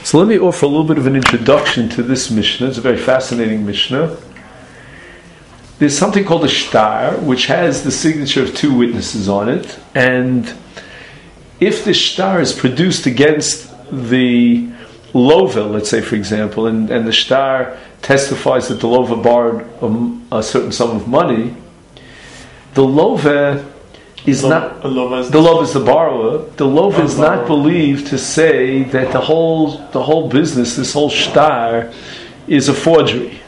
So let me offer a little bit of an introduction to this Mishnah. It's a very fascinating Mishnah. There's something called a shtar, which has the signature of two witnesses on it. And if the shtar is produced against the lova, let's say, for example, and the shtar testifies that the lova borrowed a certain sum of money, the lova is not the lova is the borrower. The lova is not believed to say that the whole business, this whole shtar, is a forgery,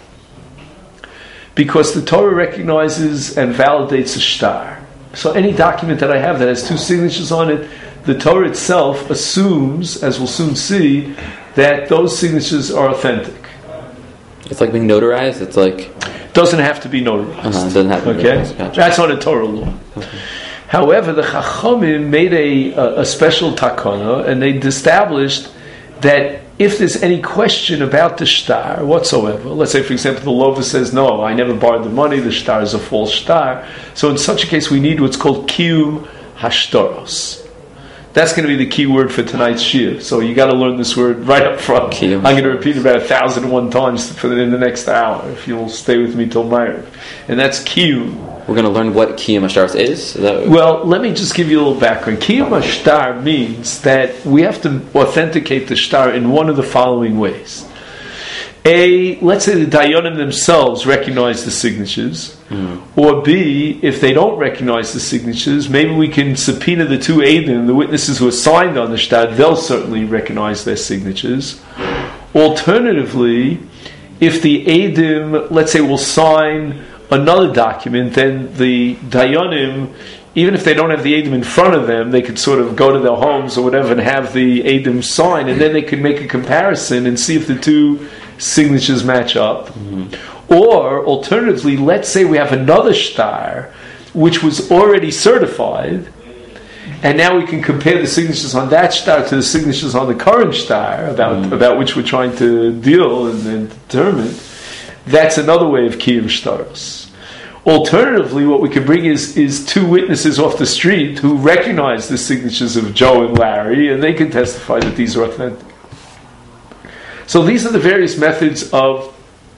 because the Torah recognizes and validates a shtar. So any document that I have that has two signatures on it, the Torah itself assumes, as we'll soon see, that those signatures are authentic. It's like being notarized. It's like doesn't have to be notarized. It doesn't have to be notarized. Gotcha. That's on a Torah law. Okay. However, the Chachamim made a special takana, and they established that if there's any question about the shtar whatsoever, let's say, for example, the lova says, no, I never borrowed the money, the shtar is a false shtar. So in such a case, we need what's called kiyum hashtaros. That's going to be the key word for tonight's shir. So you got to learn this word right up front. Kiyum. I'm going to repeat it about 1,001 times in the next hour, if you'll stay with me till Ma'ariv. And that's kiyum. We're going to learn what kiyum hashtaros is? Well, let me just give you a little background. Kiyum hashtar means that we have to authenticate the shtar in one of the following ways. A, let's say the dayanim themselves recognize the signatures, or B, if they don't recognize the signatures, maybe we can subpoena the two eidim, the witnesses who are signed on the shtar, they'll certainly recognize their signatures. Alternatively, if the eidim, let's say, will sign another document, then the dayanim, even if they don't have the eidim in front of them, they could sort of go to their homes or whatever and have the eidim sign, and then they could make a comparison and see if the two signatures match up. Or alternatively, let's say we have another shtar which was already certified, and now we can compare the signatures on that shtar to the signatures on the current shtar about which we're trying to deal and determine. That's another way of kiyum shtaros. Alternatively, what we could bring is two witnesses off the street who recognize the signatures of Joe and Larry, and they can testify that these are authentic. So these are the various methods of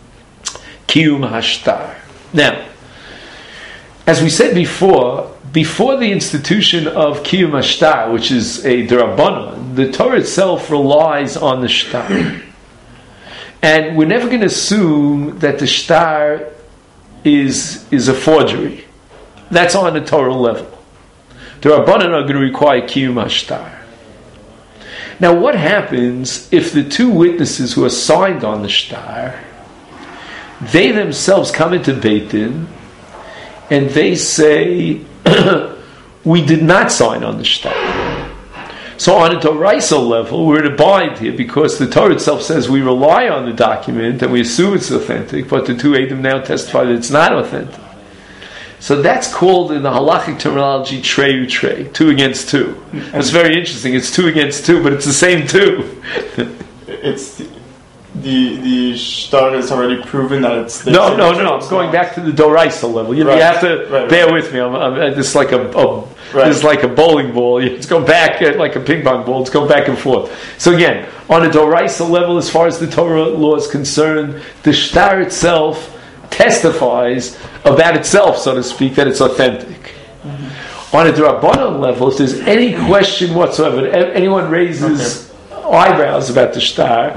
kiyum hashtar. Now, as we said before the institution of kiyum hashtar, which is a d'Rabbanan, the Torah itself relies on the shtar. And we're never going to assume that the shtar is a forgery. That's on the Torah level. The Rabbanan are going to require kiyum hashtar. Now, what happens if the two witnesses who are signed on the shtar, they themselves come into Beit Din and they say, we did not sign on the shtar. So on a Doraisa level, we're to abide here because the Torah itself says we rely on the document and we assume it's authentic, but the two Eidim now testify that it's not authentic. So that's called in the halachic terminology trei u'trei, 2 against 2. It's very interesting. It's 2 against 2, but it's the same 2. It's the shtar is already proven that it's the No. I'm going back to the Doraisa level. You have to bear with me. It's like it's like a bowling ball. It's going back like a ping pong ball. It's going back and forth. So again, on a Doraisa level, as far as the Torah law is concerned, the shtar itself testifies about itself, so to speak, that it's authentic. On a D'Rabbanan level, if there's any question whatsoever, anyone raises eyebrows about the shtar,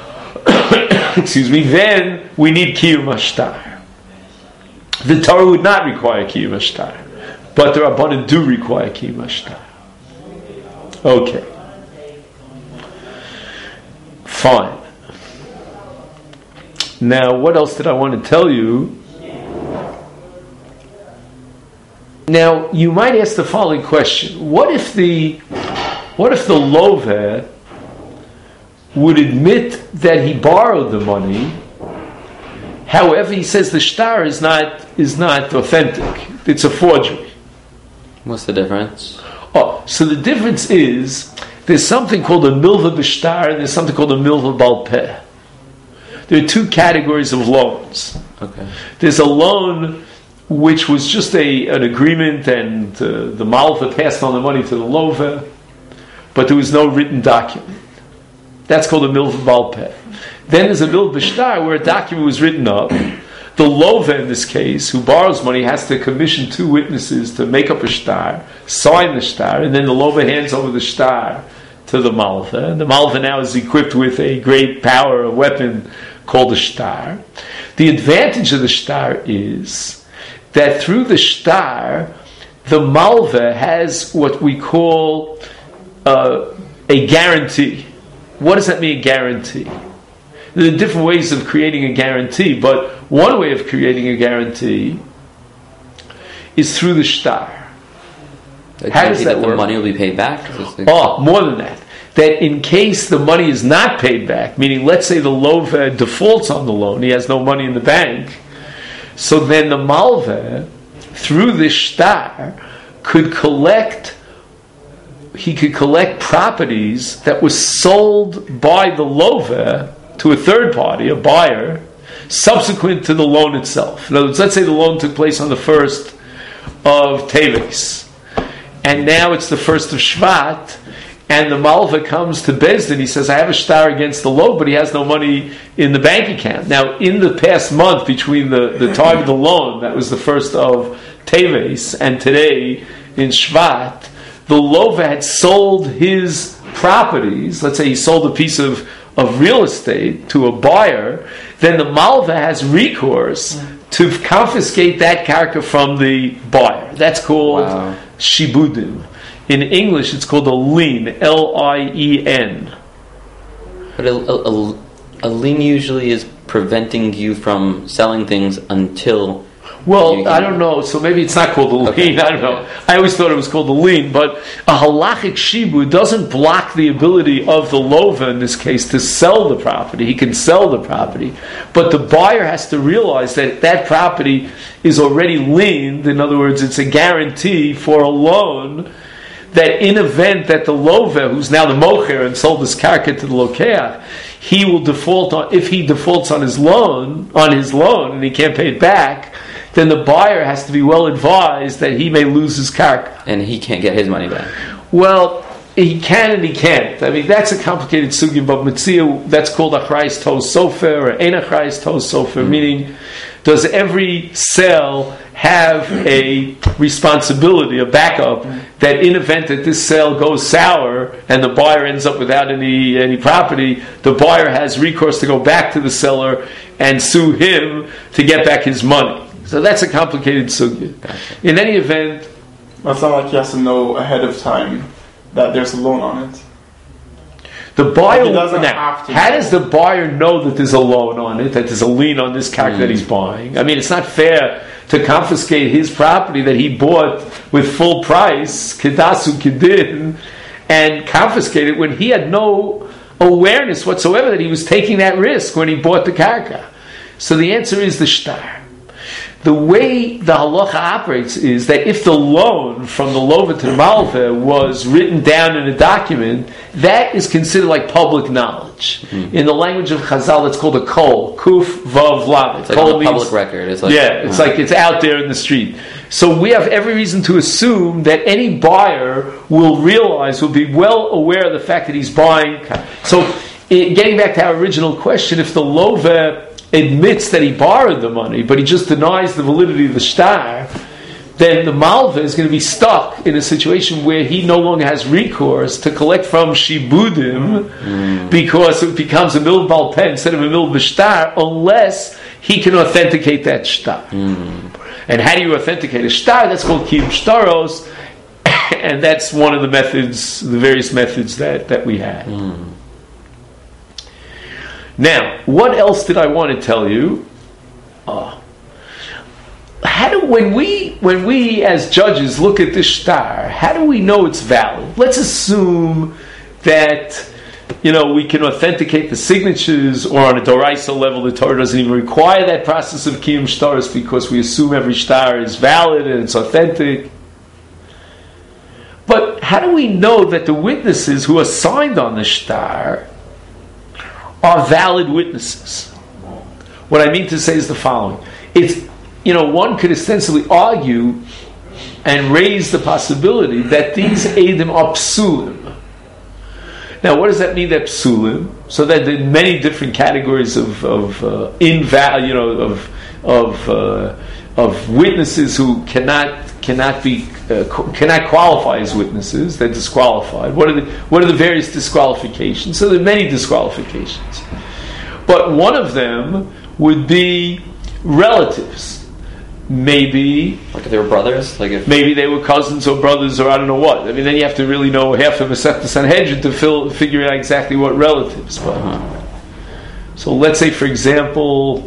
then we need kiyum hashtar. The Torah would not require kiyum hashtar, but the Rabbanan do require kiyum hashtar. Okay. Fine. Now, what else did I want to tell you? Now, you might ask the following question: What if the lova would admit that he borrowed the money? However, he says the shtar is not authentic; it's a forgery. What's the difference? So the difference is there's something called a milva b'shtar and there's something called a milva bal peh. There are two categories of loans. Okay. There's a loan which was just an agreement, and the malva passed on the money to the lova, but there was no written document. That's called a milva baal peh. Then there's a milva shtar where a document was written up. The lova in this case, who borrows money, has to commission 2 witnesses to make up a shtar, sign the shtar, and then the lova hands over the shtar to the malva. And the malva now is equipped with a great power, a weapon called a shtar. The advantage of the shtar is that through the shtar, the malva has what we call a guarantee. What does that mean, a guarantee? There are different ways of creating a guarantee, but one way of creating a guarantee is through the shtar. How does that work? The money will be paid back? More than that. That in case the money is not paid back, meaning let's say the lova defaults on the loan, he has no money in the bank, so then the malva, through this shtar, could collect properties that were sold by the lova to a third party, a buyer, subsequent to the loan itself. In other words, let's say the loan took place on the 1st of Teves, and now it's the 1st of Shvat, and the malva comes to Bezdin. He says, I have a shtar against the loan, but he has no money in the bank account. Now, in the past month, between the time of the loan, that was the 1st of Teves, and today in Shvat, the lova had sold his properties. Let's say he sold a piece of real estate to a buyer. Then the malva has recourse to confiscate that karka from the buyer. That's called shibudim. In English, it's called a lien, L-I-E-N. But a lien usually is preventing you from selling things until... Well, I don't know, so maybe it's not called a lien, okay. I don't know. I always thought it was called a lien, but a halachic shibu doesn't block the ability of the lova, in this case, to sell the property. He can sell the property, but the buyer has to realize that that property is already liened. In other words, it's a guarantee for a loan, that in event that the lova, who's now the mocher and sold his karka to the lokeach, he will default on, if he defaults on his loan, and he can't pay it back, then the buyer has to be well advised that he may lose his karka. And he can't get his money back. Well, he can and he can't. I mean, that's a complicated sugya, but mitzia, that's called achrayis tos sofer, or ein achrayis tos sofer, meaning, does every sale have a responsibility, a backup, that in event that this sale goes sour and the buyer ends up without any property, the buyer has recourse to go back to the seller and sue him to get back his money. So that's a complicated sugya. Gotcha. In any event... It's not like he has to know ahead of time that there's a loan on it. The buyer how does the buyer know that there's a loan on it, that there's a lien on this karka that he's buying? I mean, it's not fair to confiscate his property that he bought with full price, kedasu kedin, and confiscate it when he had no awareness whatsoever that he was taking that risk when he bought the karka. So the answer is the shtar. The way the halacha operates is that if the loan from the lova to the malva was written down in a document, that is considered like public knowledge. Mm-hmm. In the language of Chazal, it's called a kol, kuf, vav, lav. It's like a public record. It's like, it's like it's out there in the street. So we have every reason to assume that any buyer will be well aware of the fact that he's buying. So getting back to our original question, if the lova admits that he borrowed the money, but he just denies the validity of the shtar, then the malva is going to be stuck in a situation where he no longer has recourse to collect from shibudim because it becomes a milva baal peh instead of a milva shtar, unless he can authenticate that shtar. And how do you authenticate a shtar? That's called kiyum shtaros, and that's one of the methods, the various methods that we had. Now, what else did I want to tell you? When we as judges look at this shtar, how do we know it's valid? Let's assume that we can authenticate the signatures, or on a doraisa level, the Torah doesn't even require that process of kiyum shtaros because we assume every shtar is valid and it's authentic. But how do we know that the witnesses who are signed on the shtar are valid witnesses? What I mean to say is the following. It's, one could ostensibly argue and raise the possibility that these eidim are psulim. Now, what does that mean? That psulim? So that there are many different categories of witnesses who cannot qualify as witnesses. They're disqualified. What are the various disqualifications? So there are many disqualifications, but one of them would be relatives. Maybe, like if they were brothers, maybe they were cousins or brothers, or I don't know what. I mean, then you have to really know half of Masechta Sanhedrin to figure out exactly what relatives. But so let's say, for example,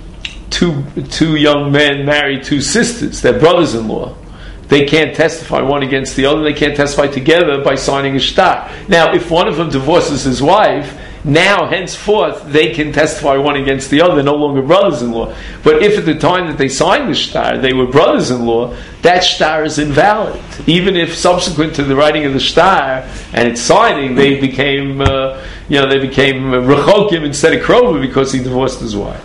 two young men marry two sisters. They're brothers-in-law. They can't testify one against the other. They can't testify together by signing a shtar. Now, if one of them divorces his wife, now, henceforth, they can testify one against the other. They're no longer brothers-in-law. But if at the time that they signed the shtar, they were brothers-in-law, that shtar is invalid. Even if subsequent to the writing of the shtar and its signing, they became rechokim instead of krova because he divorced his wife.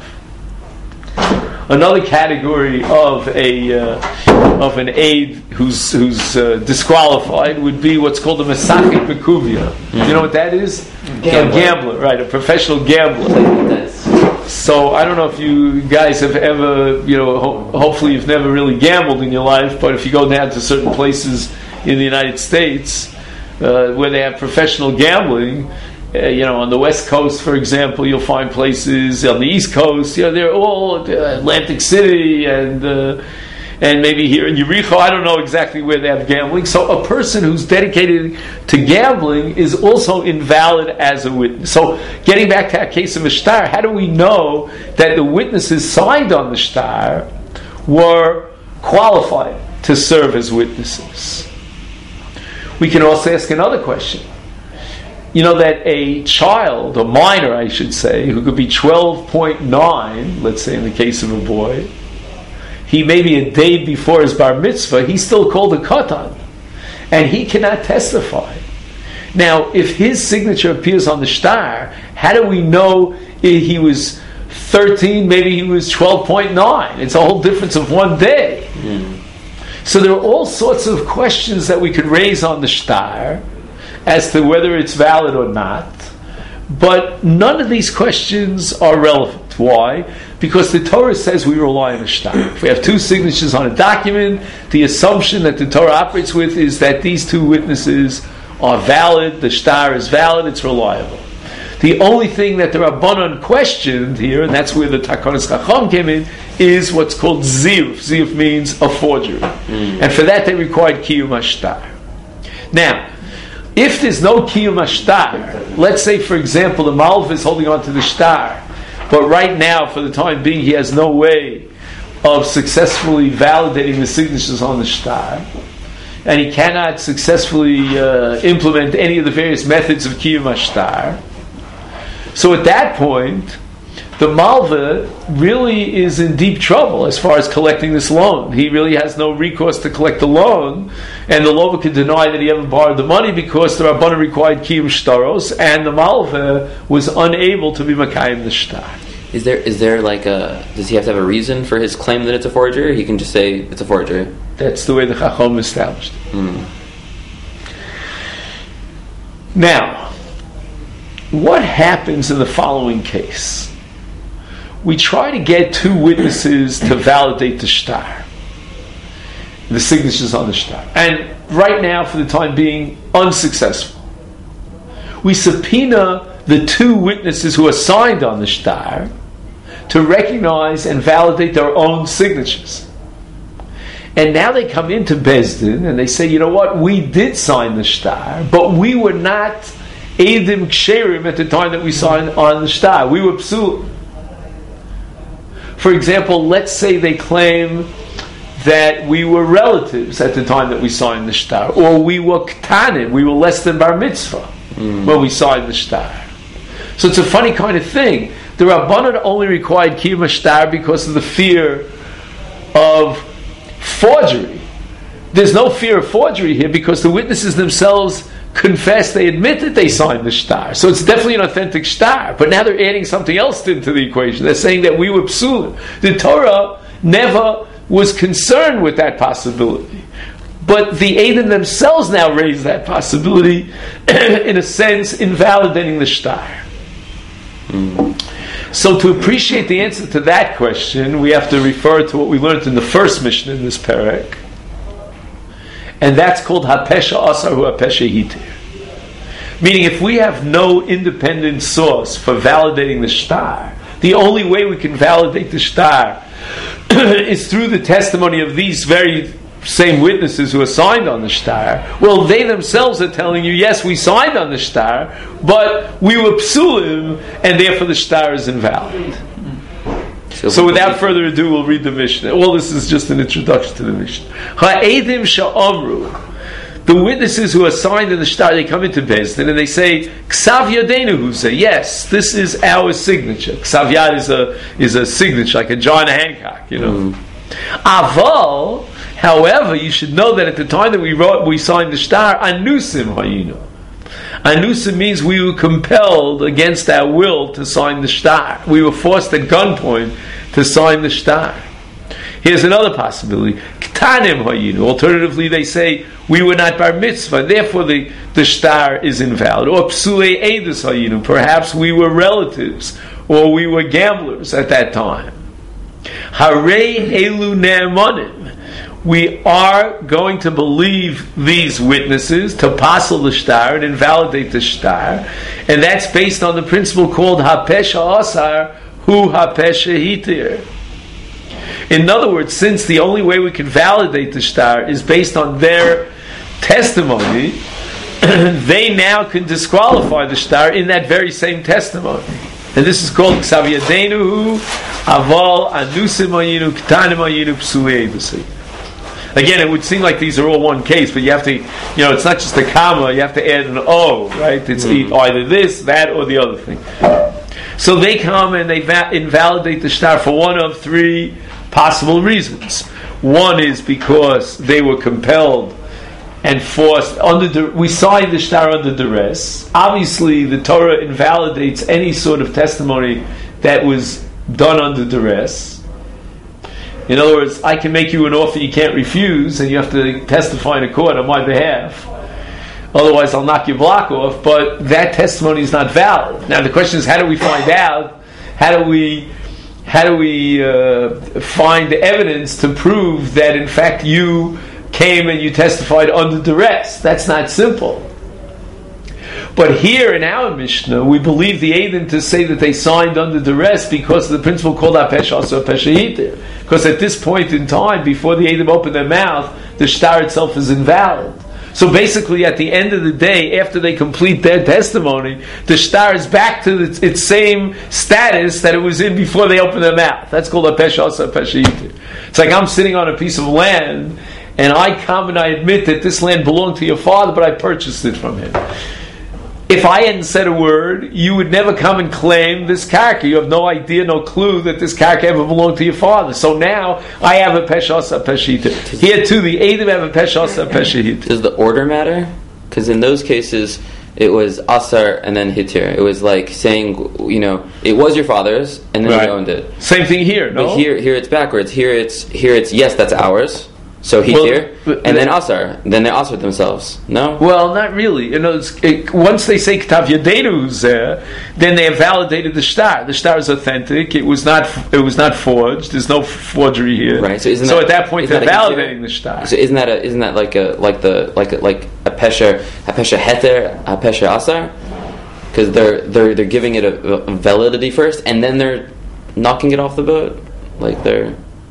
Another category of an aid who's disqualified would be what's called a mesachik mekuvia. You know what that is? A gambler, right? A professional gambler. So I don't know if you guys have ever, hopefully you've never really gambled in your life, but if you go down to certain places in the United States where they have professional gambling. On the West Coast, for example, you'll find places on the East Coast. They're all Atlantic City and maybe here in Yericho. I don't know exactly where they have gambling. So a person who's dedicated to gambling is also invalid as a witness. So getting back to our case of a shtar, how do we know that the witnesses signed on the shtar were qualified to serve as witnesses? We can also ask another question. That a child, a minor I should say, who could be 12.9, let's say in the case of a boy, he may be a day before his bar mitzvah, he's still called a katan, and he cannot testify. Now, if his signature appears on the shtar, how do we know if he was 13, maybe he was 12.9? It's a whole difference of one day. So there are all sorts of questions that we could raise on the shtar as to whether it's valid or not, but none of these questions are relevant. Why? Because the Torah says we rely on a shtar. If we have two signatures on a document, the assumption that the Torah operates with is that these two witnesses are valid, the shtar is valid, it's reliable. The only thing that the Rabbanan questioned here, and that's where the Takonos Chacham came in, is what's called ziyuf. Ziyuf means a forgery. And for that they required kiyum hashtar. Now, if there's no kiyum hashtar, let's say, for example, the malva is holding on to the shtar, but right now, for the time being, he has no way of successfully validating the signatures on the shtar, and he cannot successfully implement any of the various methods of kiyum hashtar. So at that point, the malva really is in deep trouble as far as collecting this loan. He really has no recourse to collect the loan, and the loan can deny that he ever borrowed the money because the Rabbanan required kiyum shtaros, and the malva was unable to be makayim the shtar. Is there does he have to have a reason for his claim that it's a forgery? He can just say it's a forgery. That's the way the Chacham established. Now, what happens in the following case? We try to get two witnesses to validate the shtar, the signatures on the shtar, and right now, for the time being, unsuccessful. We subpoena the two witnesses who are signed on the shtar to recognize and validate their own signatures. And now they come into Beis Din and they say, you know what, we did sign the shtar, but we were not Eidim Ksherim at the time that we signed on the shtar. We were psul. For example, let's say they claim that we were relatives at the time that we signed the shtar, or we were ktanim, we were less than bar mitzvah when we signed the shtar. So it's a funny kind of thing. The Rabbanan only required kiyum hashtar because of the fear of forgery. There's no fear of forgery here because the witnesses themselves confess, they admit that they signed the shtar. So it's definitely an authentic shtar. But now they're adding something else into the equation. They're saying that we were psulim. The Torah never was concerned with that possibility. But the Eidim themselves now raise that possibility, in a sense, invalidating the shtar. So to appreciate the answer to that question, we have to refer to what we learned in the first Mishnah in this parak, and that's called Hapesha Asar Hu Hapesha Hitir. Meaning, if we have no independent source for validating the shtar, the only way we can validate the shtar is through the testimony of these very same witnesses who are signed on the shtar. Well, they themselves are telling you, yes, we signed on the shtar, but we were psulim, and therefore the shtar is invalid. So without further ado, we'll read the Mishnah. All this is just an introduction to the Mishnah. Ha'edim sha'amru, the witnesses who are signed in the shtar, they come into Beis Din and they say, Ksav Yadenu Huze, yes, this is our signature. Ksav Yad is a signature, like a John Hancock, Aval, however, you should know that at the time that we signed the shtar, Anusim Hayinu. Anusim means we were compelled against our will to sign the shtar. We were forced at gunpoint to sign the shtar. Here's another possibility. Ktanim Hayinu. Alternatively, they say we were not bar mitzvah, therefore the shtar is invalid. Or Psulei Eidus Hayinu. Perhaps we were relatives, or we were gamblers at that time. Harei Elu Ne'emanim. We are going to believe these witnesses to passel the shtar and invalidate the shtar, and that's based on the principle called Hapesha Asar Hu Hapesha Hitir. In other words, since the only way we can validate the shtar is based on their testimony, they now can disqualify the shtar in that very same testimony. And this is called Ksav Yadenu Aval Anusim Ayinu Ktanim Ayinu Psulei Eidus. Again, it would seem like these are all one case, but you have to, it's not just a comma, you have to add an O, right? It's either this, that, or the other thing. So they come and they invalidate the shtar for one of three possible reasons. One is because they were compelled and forced, we signed the shtar under duress. Obviously, the Torah invalidates any sort of testimony that was done under duress. In other words, I can make you an offer you can't refuse, and you have to testify in a court on my behalf. Otherwise, I'll knock your block off. But that testimony is not valid. Now, the question is, how do we find out? How do we find evidence to prove that, in fact, you came and you testified under duress? That's not simple. But here in our Mishnah, we believe the Eidim to say that they signed under duress because of the principle called Hapesha Asar Hapesha Hitir. Because at this point in time, before the Eidim open their mouth, the shtar itself is invalid. So basically, at the end of the day, after they complete their testimony, the shtar is back to its same status that it was in before they opened their mouth. That's called Hapesha Asar Hapesha Hitir. It's like I'm sitting on a piece of land, and I come and I admit that this land belonged to your father, but I purchased it from him. If I hadn't said a word, you would never come and claim this karka. You have no idea, no clue that this karka ever belonged to your father. So now I have a Hapesha Asar Hapesha Hitir. Here too, the Eidim have a Hapesha Asar Hapesha Hitir. Does the order matter? Because in those cases, it was Asar and then Hitir. It was like saying, it was your father's, and then you owned it. Same thing here, no? But here it's backwards. Here it's yes, that's ours. So Hitir, and then Asar. Then they Asar themselves. No? Well, not really. Once they say Ktav Yadenu Zeh, then they have validated the shtar. The shtar is authentic. It was not forged. There's no forgery here. Right. So at that point they're validating the shtar. So isn't that like a pesher heter, a pesher asar? Because they're giving it a validity first, and then they're knocking it off the boat. Like they're,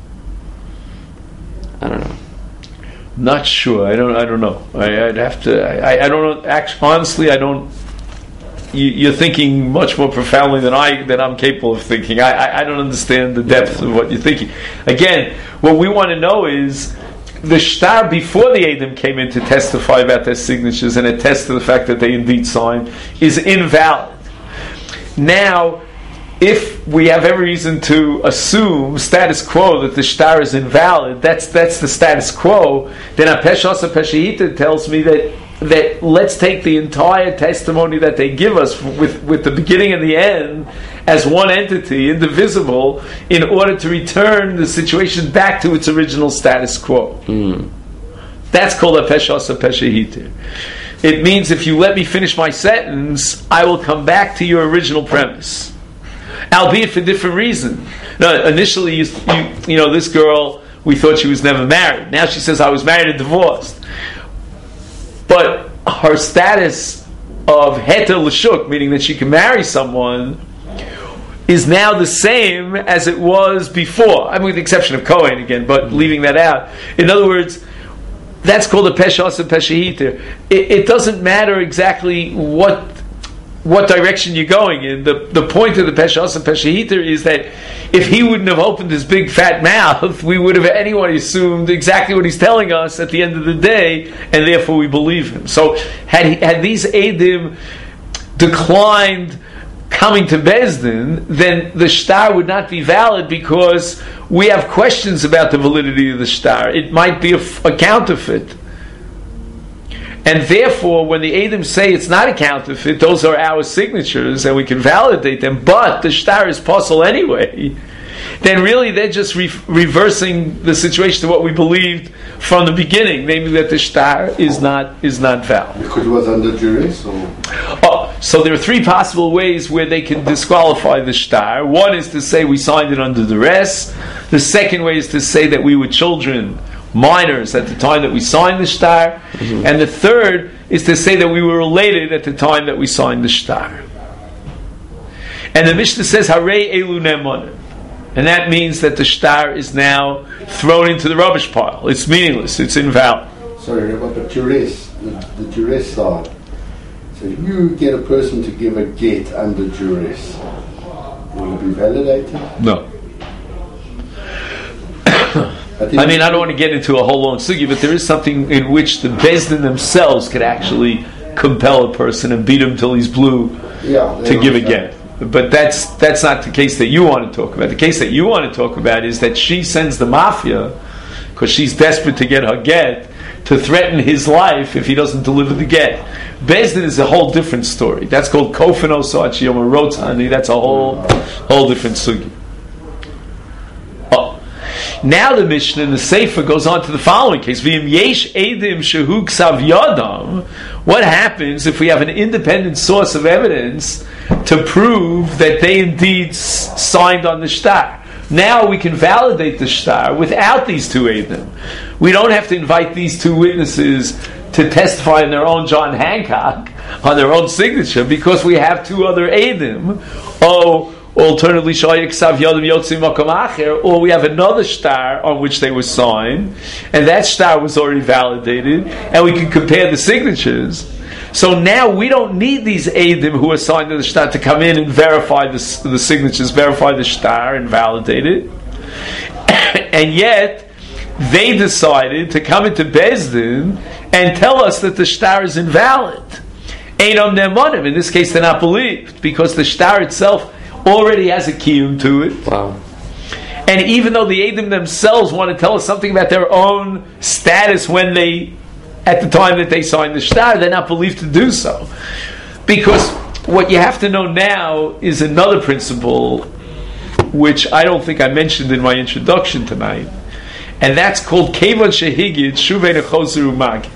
I don't know. Not sure. I don't know. I'd have to. I don't know. Honestly, I don't. You're thinking much more profoundly than I'm capable of thinking. I don't understand the depth of what you're thinking. Again, what we want to know is the shtar before the Eidim came in to testify about their signatures and attest to the fact that they indeed signed is invalid. Now, if we have every reason to assume status quo that the shtar is invalid, that's the status quo, then Hapesha Asar Hapesha Hitir tells me that let's take the entire testimony that they give us with the beginning and the end as one entity, indivisible, in order to return the situation back to its original status quo. That's called a pesha asa pesha hitir. It means if you let me finish my sentence, I will come back to your original premise, albeit for different reason. No, initially, you know, this girl, we thought she was never married. Now she says I was married and divorced. But her status of heter l'shuk, meaning that she can marry someone, is now the same as it was before. I mean, with the exception of Kohen again, but leaving that out. In other words, that's called a pesha asa pesha hitir. It doesn't matter exactly what direction you're going in. The point of the pesha asa pesha hitir is that if he wouldn't have opened his big fat mouth, we would have anyone assumed exactly what he's telling us at the end of the day, and therefore we believe him. So had these Eidim declined coming to Bezdin, then the shtar would not be valid because we have questions about the validity of the shtar. It might be a counterfeit. And therefore, when the Eidim say it's not a counterfeit, those are our signatures and we can validate them, but the shtar is possible anyway, then really they're just reversing the situation to what we believed from the beginning, namely that the shtar is not valid. Because it was under duress? So there are three possible ways where they can disqualify the shtar. One is to say we signed it under duress. The second way is to say that we were children, minors, at the time that we signed the shtar. Mm-hmm. And the third is to say that we were related at the time that we signed the shtar. And the Mishnah says, Harei elu ne'emanim. And that means that the shtar is now thrown into the rubbish pile. It's meaningless. It's invalid. Sorry, about the duress, the duress side. So if you get a person to give a get under duress, will it be validated? No. I mean, I don't want to get into a whole long sugi, but there is something in which the Bezdin themselves could actually compel a person and beat him till he's blue to give a get. But that's not the case that you want to talk about. The case that you want to talk about is that she sends the mafia, because she's desperate to get her get, to threaten his life if he doesn't deliver the get. Bezdin is a whole different story. That's called Kofano Soachiyom Rotani. That's a whole different sugi. Now the Mishnah in the Sefer goes on to the following case. V'im yesh edim shehu ksav yadam. What happens if we have an independent source of evidence to prove that they indeed signed on the shtar? Now we can validate the shtar without these two edim. We don't have to invite these two witnesses to testify in their own John Hancock on their own signature because we have two other edim. Alternatively, or we have another shtar on which they were signed, and that shtar was already validated, and we can compare the signatures. So now we don't need these Eidim who are signed to the shtar to come in and verify the signatures, verify the shtar, and validate it. And yet, they decided to come into Bezdin and tell us that the shtar is invalid. Einam ne'emanim. In this case, they're not believed, because the shtar itself already has a kiyum to it. Wow. And even though the Eidim themselves want to tell us something about their own status at the time that they signed the shtar, they're not believed to do so. Because what you have to know now is another principle, which I don't think I mentioned in my introduction tonight, and that's called Kevan Shehigid Shuvei Nechozeru Magid.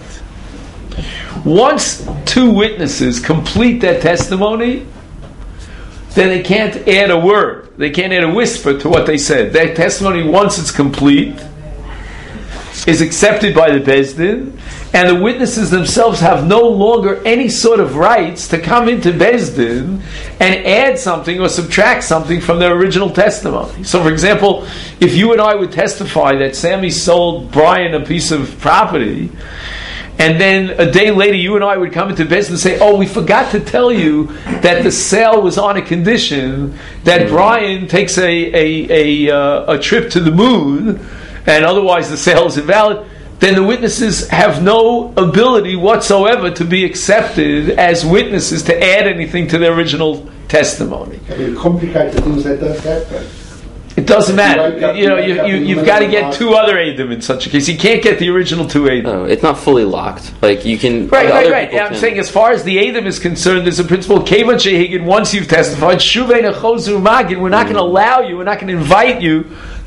Once two witnesses complete their testimony, then they can't add a word. They can't add a whisper to what they said. Their testimony, once it's complete, is accepted by the Bezdin, and the witnesses themselves have no longer any sort of rights to come into Bezdin and add something or subtract something from their original testimony. So, for example, if you and I would testify that Sammy sold Brian a piece of property, and then a day later, you and I would come into business and say, "Oh, we forgot to tell you that the sale was on a condition that Brian takes a trip to the moon, and otherwise the sale is invalid." Then the witnesses have no ability whatsoever to be accepted as witnesses to add anything to their original testimony. Complicated things that does happen. It doesn't matter. You've got to get two other Eidim in such a case. You can't get the original two Eidim. No, it's not fully locked. Like you can. Right. I'm saying as far as the Eidim is concerned, there's a principle. Kevan Shehigid. Once you've testified, Shuvei Nechozeru Magid. We're not going to allow you. We're not going to invite you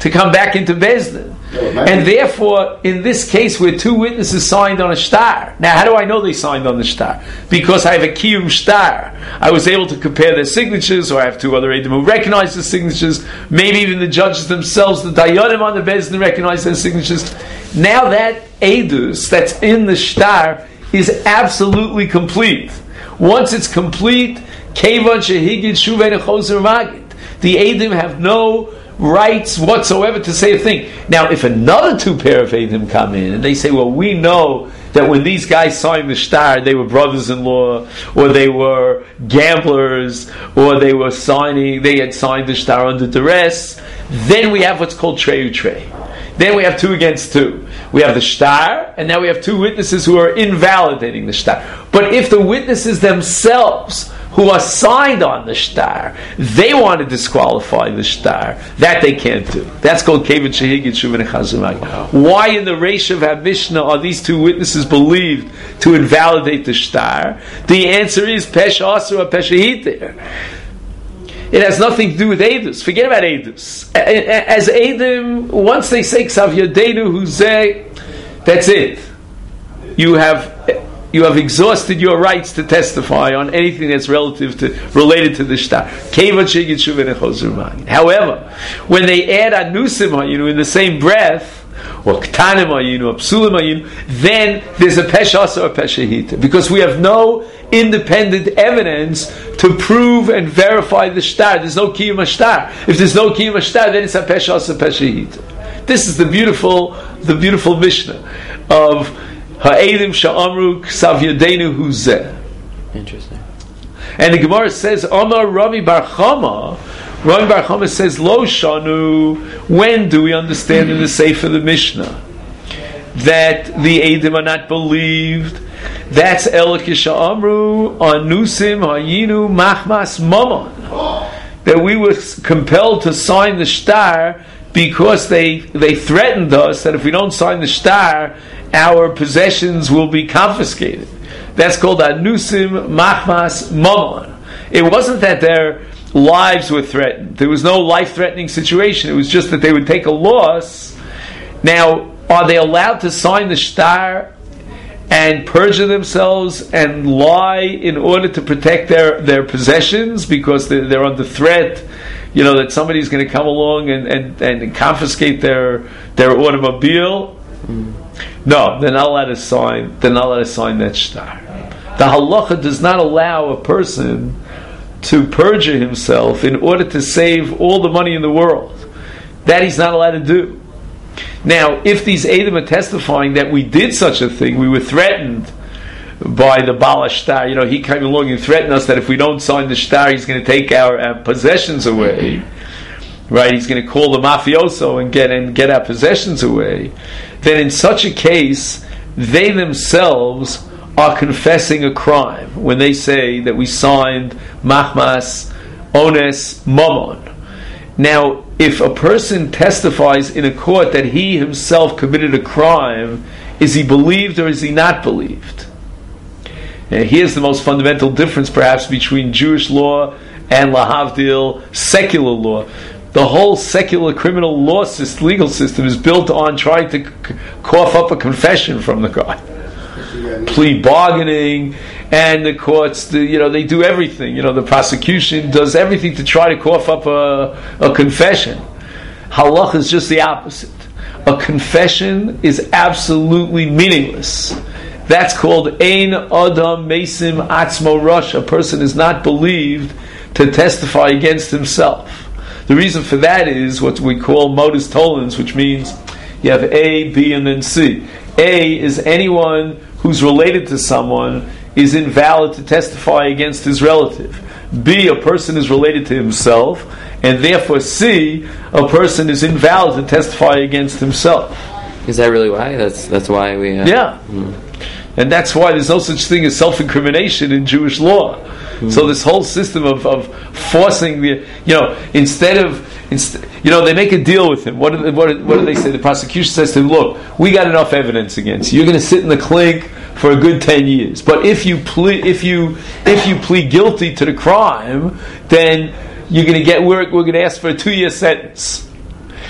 to come back into Bezdin. And therefore, in this case where two witnesses signed on a shtar, now how do I know they signed on the shtar? Because I have a kiyum shtar. I was able to compare their signatures, or I have two other Eidim who recognize the signatures, maybe even the judges themselves, the Dayanim on the Bezdin recognize their signatures. Now that Eidus that's in the shtar is absolutely complete. Once it's complete, Kevan Shehigid Shuvein Choser Magid. The Eidim have no rights whatsoever to say a thing. Now, if another two pair of Eidim come in and they say, well, we know that when these guys signed the shtar, they were brothers-in-law, or they were gamblers, or they had signed the shtar under duress, then we have what's called treu trei. Then we have 2 against 2. We have the shtar, and now we have 2 witnesses who are invalidating the shtar. But if the witnesses themselves, who are signed on the shtar, they want to disqualify the shtar, that they can't do. That's called Kevan Shehigid Shuven Chazumag. Why in the Reish of HaMishnah are these 2 witnesses believed to invalidate the shtar? The answer is Pesha Asur or Pesha Hiter. It has nothing to do with Eidus. Forget about Eidus. As Eidim, once they say Ksav Yodenu Huzeh, that's it. You have exhausted your rights to testify on anything that's related to the shtar. However, when they add anusim hayinu in the same breath, or ktanim hayinu, or psulim hayinu, then there's a pesha asa or pesha hita, because we have no independent evidence to prove and verify the shtar. There's no kiyum shtar. If there's no kiyum shtar, then it's a pesha asa pesha hita. This is the beautiful Mishnah of Ha'edim sha'amru ksav yodenu huzeh. Interesting. And the Gemara says, Amar Rami Bar Chama. Rami Bar Chama says, Lo shanu. When do we understand in the Sefer of the Mishnah that the Eidim are not believed? That's Elikish sha'amru anusim hayinu machmas mamon. That we were compelled to sign the shtar because they threatened us that if we don't sign the shtar, our possessions will be confiscated. That's called anusim machmas mamon. It wasn't that their lives were threatened. There was no life-threatening situation. It was just that they would take a loss. Now, are they allowed to sign the shtar and perjure themselves and lie in order to protect their possessions because they're under threat? You know, that somebody's going to come along and confiscate their automobile. No, they're not allowed to sign. They're not allowed to sign that shtar. The halacha does not allow a person to perjure himself in order to save all the money in the world. That he's not allowed to do. Now, if these Eidim are testifying that we did such a thing, we were threatened by the Baal Shtar, you know, he came along and threatened us that if we don't sign the shtar, he's going to take our possessions away. Right? He's going to call the mafioso and get our possessions away. Then in such a case, they themselves are confessing a crime when they say that we signed machmas ones mamon. Now, if a person testifies in a court that he himself committed a crime, is he believed or is he not believed? And here's the most fundamental difference perhaps between Jewish law and lahavdil secular law. The whole secular criminal law legal system is built on trying to cough up a confession from the guy. Plea bargaining, and the courts, they do everything. The prosecution does everything to try to cough up a confession. Halach is just the opposite. A confession is absolutely meaningless. That's called Ein Adam Mesim Atzmo Rosh. A person is not believed to testify against himself. The reason for that is what we call modus tollens, which means you have A, B, and then C. A is anyone who's related to someone is invalid to testify against his relative. B, a person is related to himself, and therefore C, a person is invalid to testify against himself. Is that really why? That's why we... Yeah. And that's why there's no such thing as self-incrimination in Jewish law. So this whole system of forcing the, they make a deal with him. What do they say? The prosecution says to him, look, we got enough evidence against you. You're going to sit in the clink for a good 10 years. But if you plead guilty to the crime, then we're going to ask for a 2-year sentence.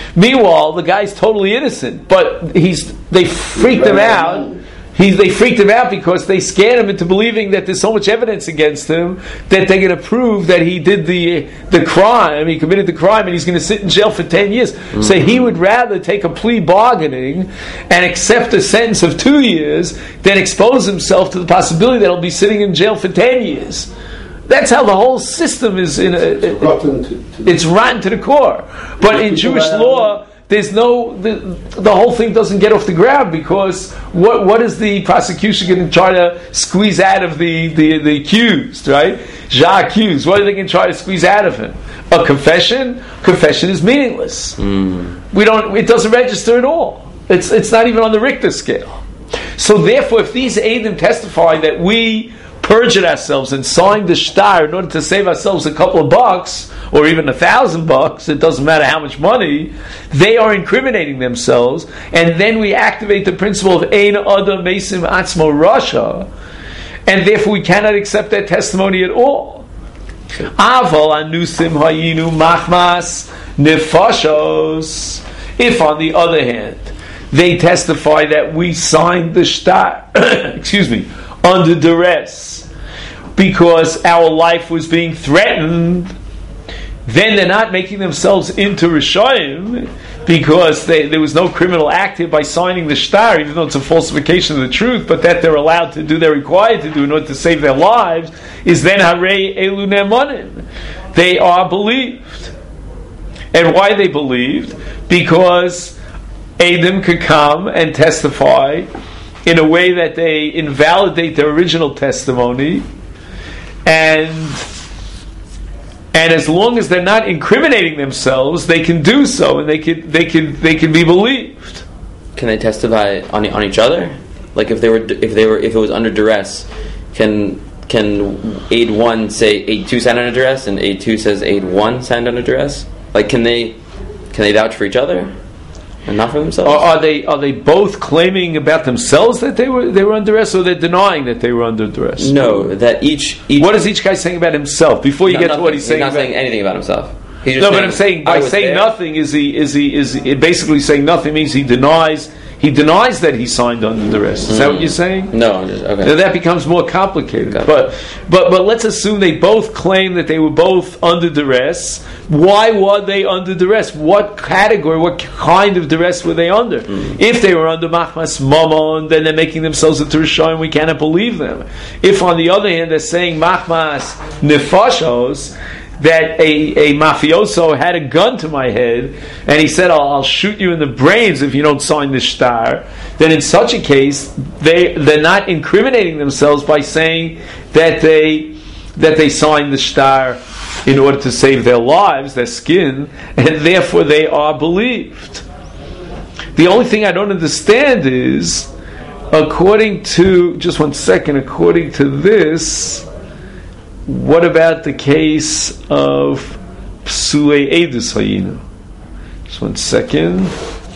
Meanwhile, the guy's totally innocent, but they freaked him out. They freaked him out because they scared him into believing that there's so much evidence against him that they're going to prove that he did the crime, he committed the crime, and he's going to sit in jail for 10 years. So he would rather take a plea bargaining and accept a sentence of 2 years than expose himself to the possibility that he'll be sitting in jail for 10 years. That's how the whole system is it's rotten to the core. But in Jewish law, there's the whole thing doesn't get off the ground, because what is the prosecution going to try to squeeze out of the accused, right? Accused. What are they going to try to squeeze out of him? A confession? Confession is meaningless. It doesn't register at all. It's not even on the Richter scale. So therefore, if these Eidim testify that we perjured ourselves and signed the shtar in order to save ourselves a couple of bucks, or even $1,000, it doesn't matter how much money, they are incriminating themselves, and then we activate the principle of Ein Adam Mesim Atzmo Rasha, and therefore we cannot accept that testimony at all. Aval anusim hayinu machmas nefashos. If, on the other hand, they testify that we signed the shtar, under duress, because our life was being threatened, then they're not making themselves into Rishayim, because there was no criminal act here by signing the shtar, even though it's a falsification of the truth, but that they're allowed to do, they're required to do in order to save their lives, is then Harei Elu Ne'emanim. They are believed. And why they believed? Because Eidim could come and testify in a way that they invalidate their original testimony, and as long as they're not incriminating themselves, they can do so, and they can be believed. Can they testify on each other? Like if it was under duress, can aid 1 say aid 2 signed under duress, and aid 2 says aid 1 signed under duress? Like can they vouch for each other and not for themselves? Or are they both claiming about themselves that they were under duress, or they're denying that they were under duress? No, that each what is each guy saying about himself before you get to what he's saying? He's not saying anything about himself. He's just but I'm saying by saying nothing is he basically saying nothing means he denies that he signed under duress. Is that what you're saying? No, I'm just okay. Now that becomes more complicated. Okay. But let's assume they both claim that they were both under duress. Why were they under duress? What category, what kind of duress were they under? If they were under machmas mamon, then they're making themselves into Rishayim, we cannot believe them. If on the other hand they're saying machmas nefashos, that a mafioso had a gun to my head and he said, I'll shoot you in the brains if you don't sign this shtar, then in such a case they're not incriminating themselves by saying that they signed the shtar in order to save their lives, their skin, and therefore they are believed. The only thing I don't understand is, according to this, what about the case of Psulei Eidus Hayinu? Just 1 second.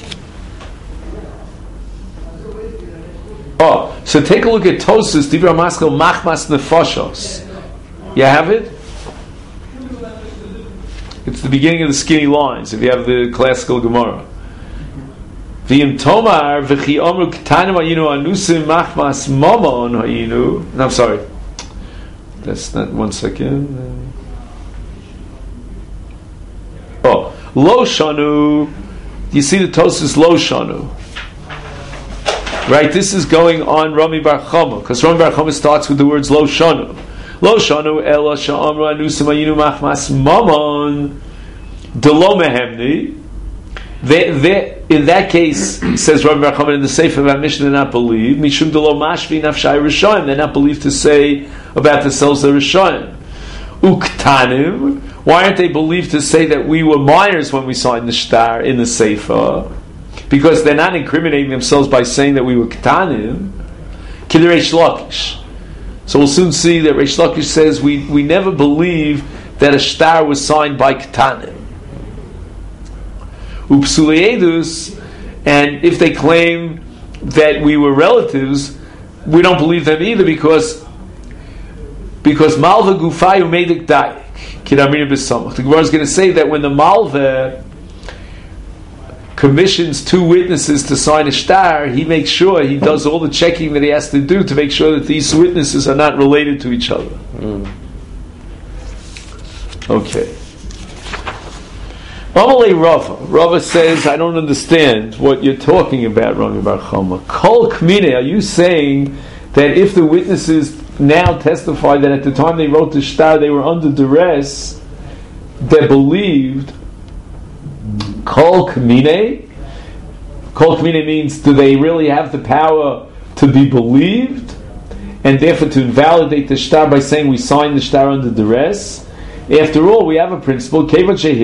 So take a look at Tosas, Divrei Maskil Machmas Nefashos. You have it? It's the beginning of the skinny lines, if you have the classical Gemara. V'im Tomar v'chi omru k'tanim hayinu anusim machmas mamon hayinu. No, I'm sorry. That's not 1 second. Lo shanu. You see the Tosas Lo shanu. Right? This is going on Rami Bar Chama, because Rami Bar Chama starts with the words Lo shanu. Lo shanu ela sha'amru anusim hayinu machmas mamon delo mehemni. In that case, says Rabbi Bar Chama in the Sefer of our Mishnah, they're not believed. Mishum delo mashvi nafshai rishayim. They're not believed to say about themselves the rishayim. Uktanim. Why aren't they believed to say that we were minors when we signed the shtar in the Sefer? Because they're not incriminating themselves by saying that we were ktanim. Kidei Reish Lakish. So we'll soon see that Reish Lakish says we never believe that a shtar was signed by ktanim. Upsulei Eidus, and if they claim that we were relatives, we don't believe them either because Malva Gufayu Medik Daik. The Gemara is going to say that when the Malva commissions two witnesses to sign a shtar, he makes sure, he does all the checking that he has to do to make sure that these witnesses are not related to each other. Okay. Amalei Rava says, I don't understand what you're talking about, Rami Bar Chama. Kol Kmine, are you saying that if the witnesses now testify that at the time they wrote the shtar they were under duress, they believed? Kol Kmine? Kol Kmine means, do they really have the power to be believed? And therefore to invalidate the shtar by saying we signed the shtar under duress? After all, we have a principle, that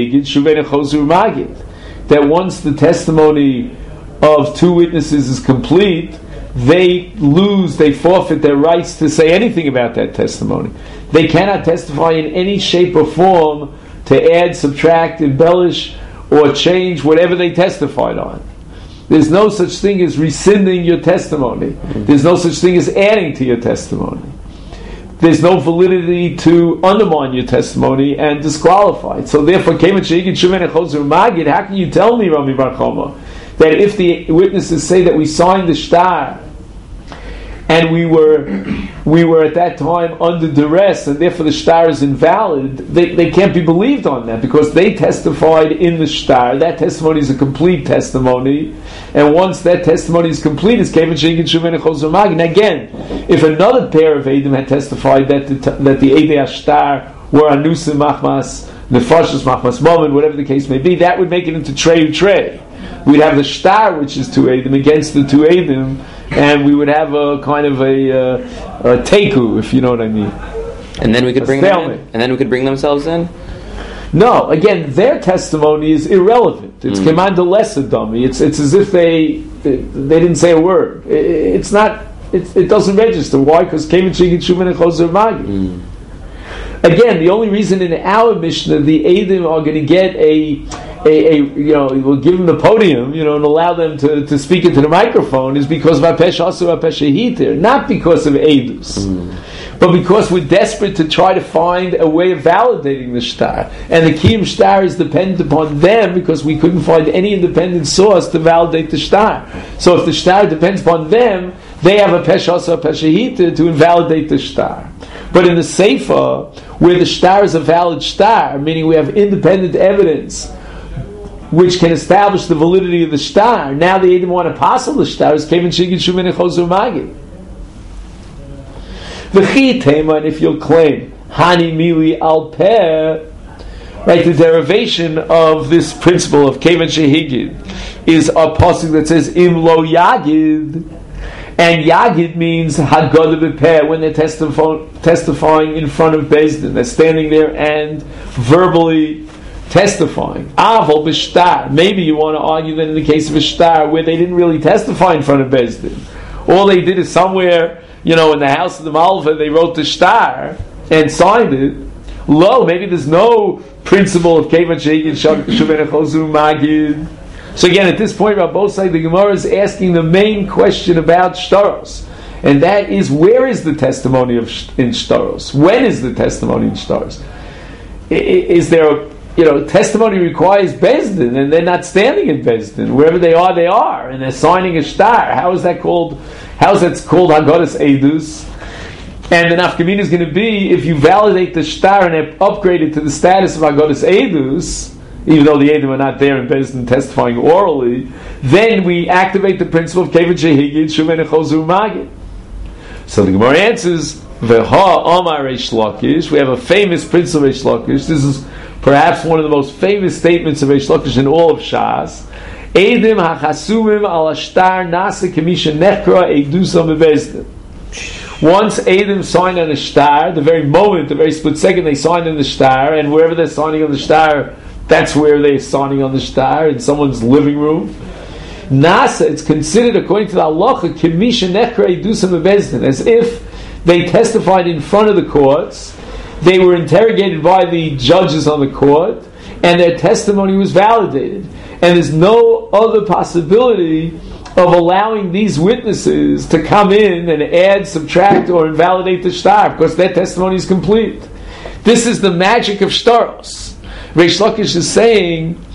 once the testimony of two witnesses is complete, they forfeit their rights to say anything about that testimony. They cannot testify in any shape or form to add, subtract, embellish, or change whatever they testified on. There's no such thing as rescinding your testimony. There's no such thing as adding to your testimony. There's no validity to undermine your testimony and disqualify it. So therefore, how can you tell me, Rami Bar Chama, that if the witnesses say that we signed the shtar and we were at that time under duress and therefore the shtar is invalid, they can't be believed on that because they testified in the shtar. That testimony is a complete testimony, and once that testimony is complete, it's Kevin Shinkin Shumen Echol Magid. Again, if another pair of Eidim had testified that the Eidei Ashtar were Anusim Machmas, Nefashos Machmas Momen, whatever the case may be, that would make it into Trey. We'd have the shtar, which is two Eidim, against the two Eidim, and we would have a kind of a teiku, if you know what I mean. And then we could bring them in? And then we could bring themselves in? No, again, their testimony is irrelevant. It's command lesser dummy. It's as if they didn't say a word. It's not. It doesn't register. Why? Because Again, the only reason in our Mishnah the Eidim are going to get we'll give them the podium, and allow them to speak into the microphone is because of Apesh Asu, Apesh Hitir, not because of Eidus. But because we're desperate to try to find a way of validating the shtar. And the Kiyum shtar is dependent upon them because we couldn't find any independent source to validate the shtar. So if the shtar depends upon them, they have a peshasa peshahita to invalidate the shtar. But in the Sefer, where the shtar is a valid shtar, meaning we have independent evidence which can establish the validity of the shtar, now they didn't want to passel the shtar, is Kevin Shigin Shumen Echozur Magid. And if you'll claim Hani Mili Al Peh, right, the derivation of this principle of Kevan Shehigid is a pasuk that says Im Lo Yagid, and Yagid means Haggadah B'Peh, when they're testifying in front of Beis Din, they're standing there and verbally testifying. Aval B'Shtar, maybe you want to argue that in the case of a shtar where they didn't really testify in front of Beis Din, all they did is somewhere, in the house of the Malva, they wrote the shtar and signed it. Maybe there's no principle of Kevan Shegin Shuven Echozur Magid. So again, at this point, Rabbosai, the Gemara is asking the main question about shtaros, and that is, where is the testimony in shtaros? When is the testimony in shtaros? Is there testimony requires Beis Din, and they're not standing in Beis Din. Wherever they are, and they're signing a shtar. How is that called Haggadas Eidus? And the nafkamina is going to be, if you validate the shtar and upgrade it to the status of Haggadas Eidus, even though the Eidim are not there in Beis Din testifying orally, then we activate the principle of Kevan Shehigid Shumen Echozur Magid. So the Gemara answers, V'ha Amar Reish Lakish. We have a famous principle of Reish Lakish. This is perhaps one of the most famous statements of Reish Lakish in all of Shas. Eidim hachasumim al ashtar nasa kemisha nechra eidusam bebeis din. Once Eidim signed on the shtar, the very split second they signed on the shtar, and wherever they're signing on the shtar, that's where they're signing on the shtar, in someone's living room. Nasa, it's considered according to the halacha kemisha nechra eidusam bebeis din, as if they testified in front of the courts. They were interrogated by the judges on the court, and their testimony was validated. And there's no other possibility of allowing these witnesses to come in and add, subtract, or invalidate the shtar, because their testimony is complete. This is the magic of shtaros. Reish Lakish is saying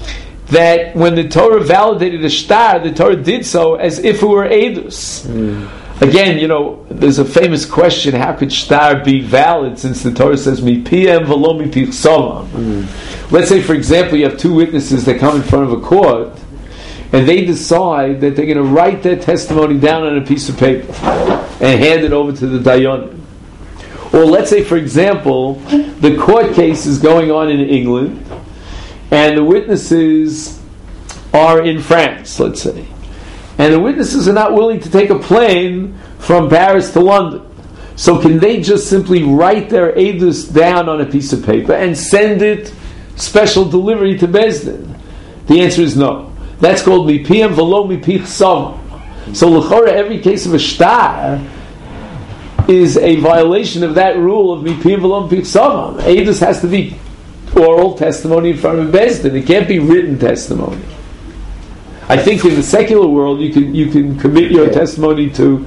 that when the Torah validated a shtar, the Torah did so as if it were edus. Again, there's a famous question: how could shtar be valid since the Torah says "mi piem v'lo mi pichsavam"? Let's say, for example, you have two witnesses that come in front of a court, and they decide that they're going to write their testimony down on a piece of paper and hand it over to the dayanim. Or let's say, for example, the court case is going on in England, and the witnesses are in France, let's say. And the witnesses are not willing to take a plane from Paris to London. So can they just simply write their edus down on a piece of paper and send it special delivery to Beis Din? The answer is no. That's called mipiyam v'lo mipich savam. So l'chora, every case of a shtar is a violation of that rule of mipiyam v'lo mipich savam. Edus has to be oral testimony in front of Beis Din. It can't be written testimony. I think in the secular world you can commit your testimony to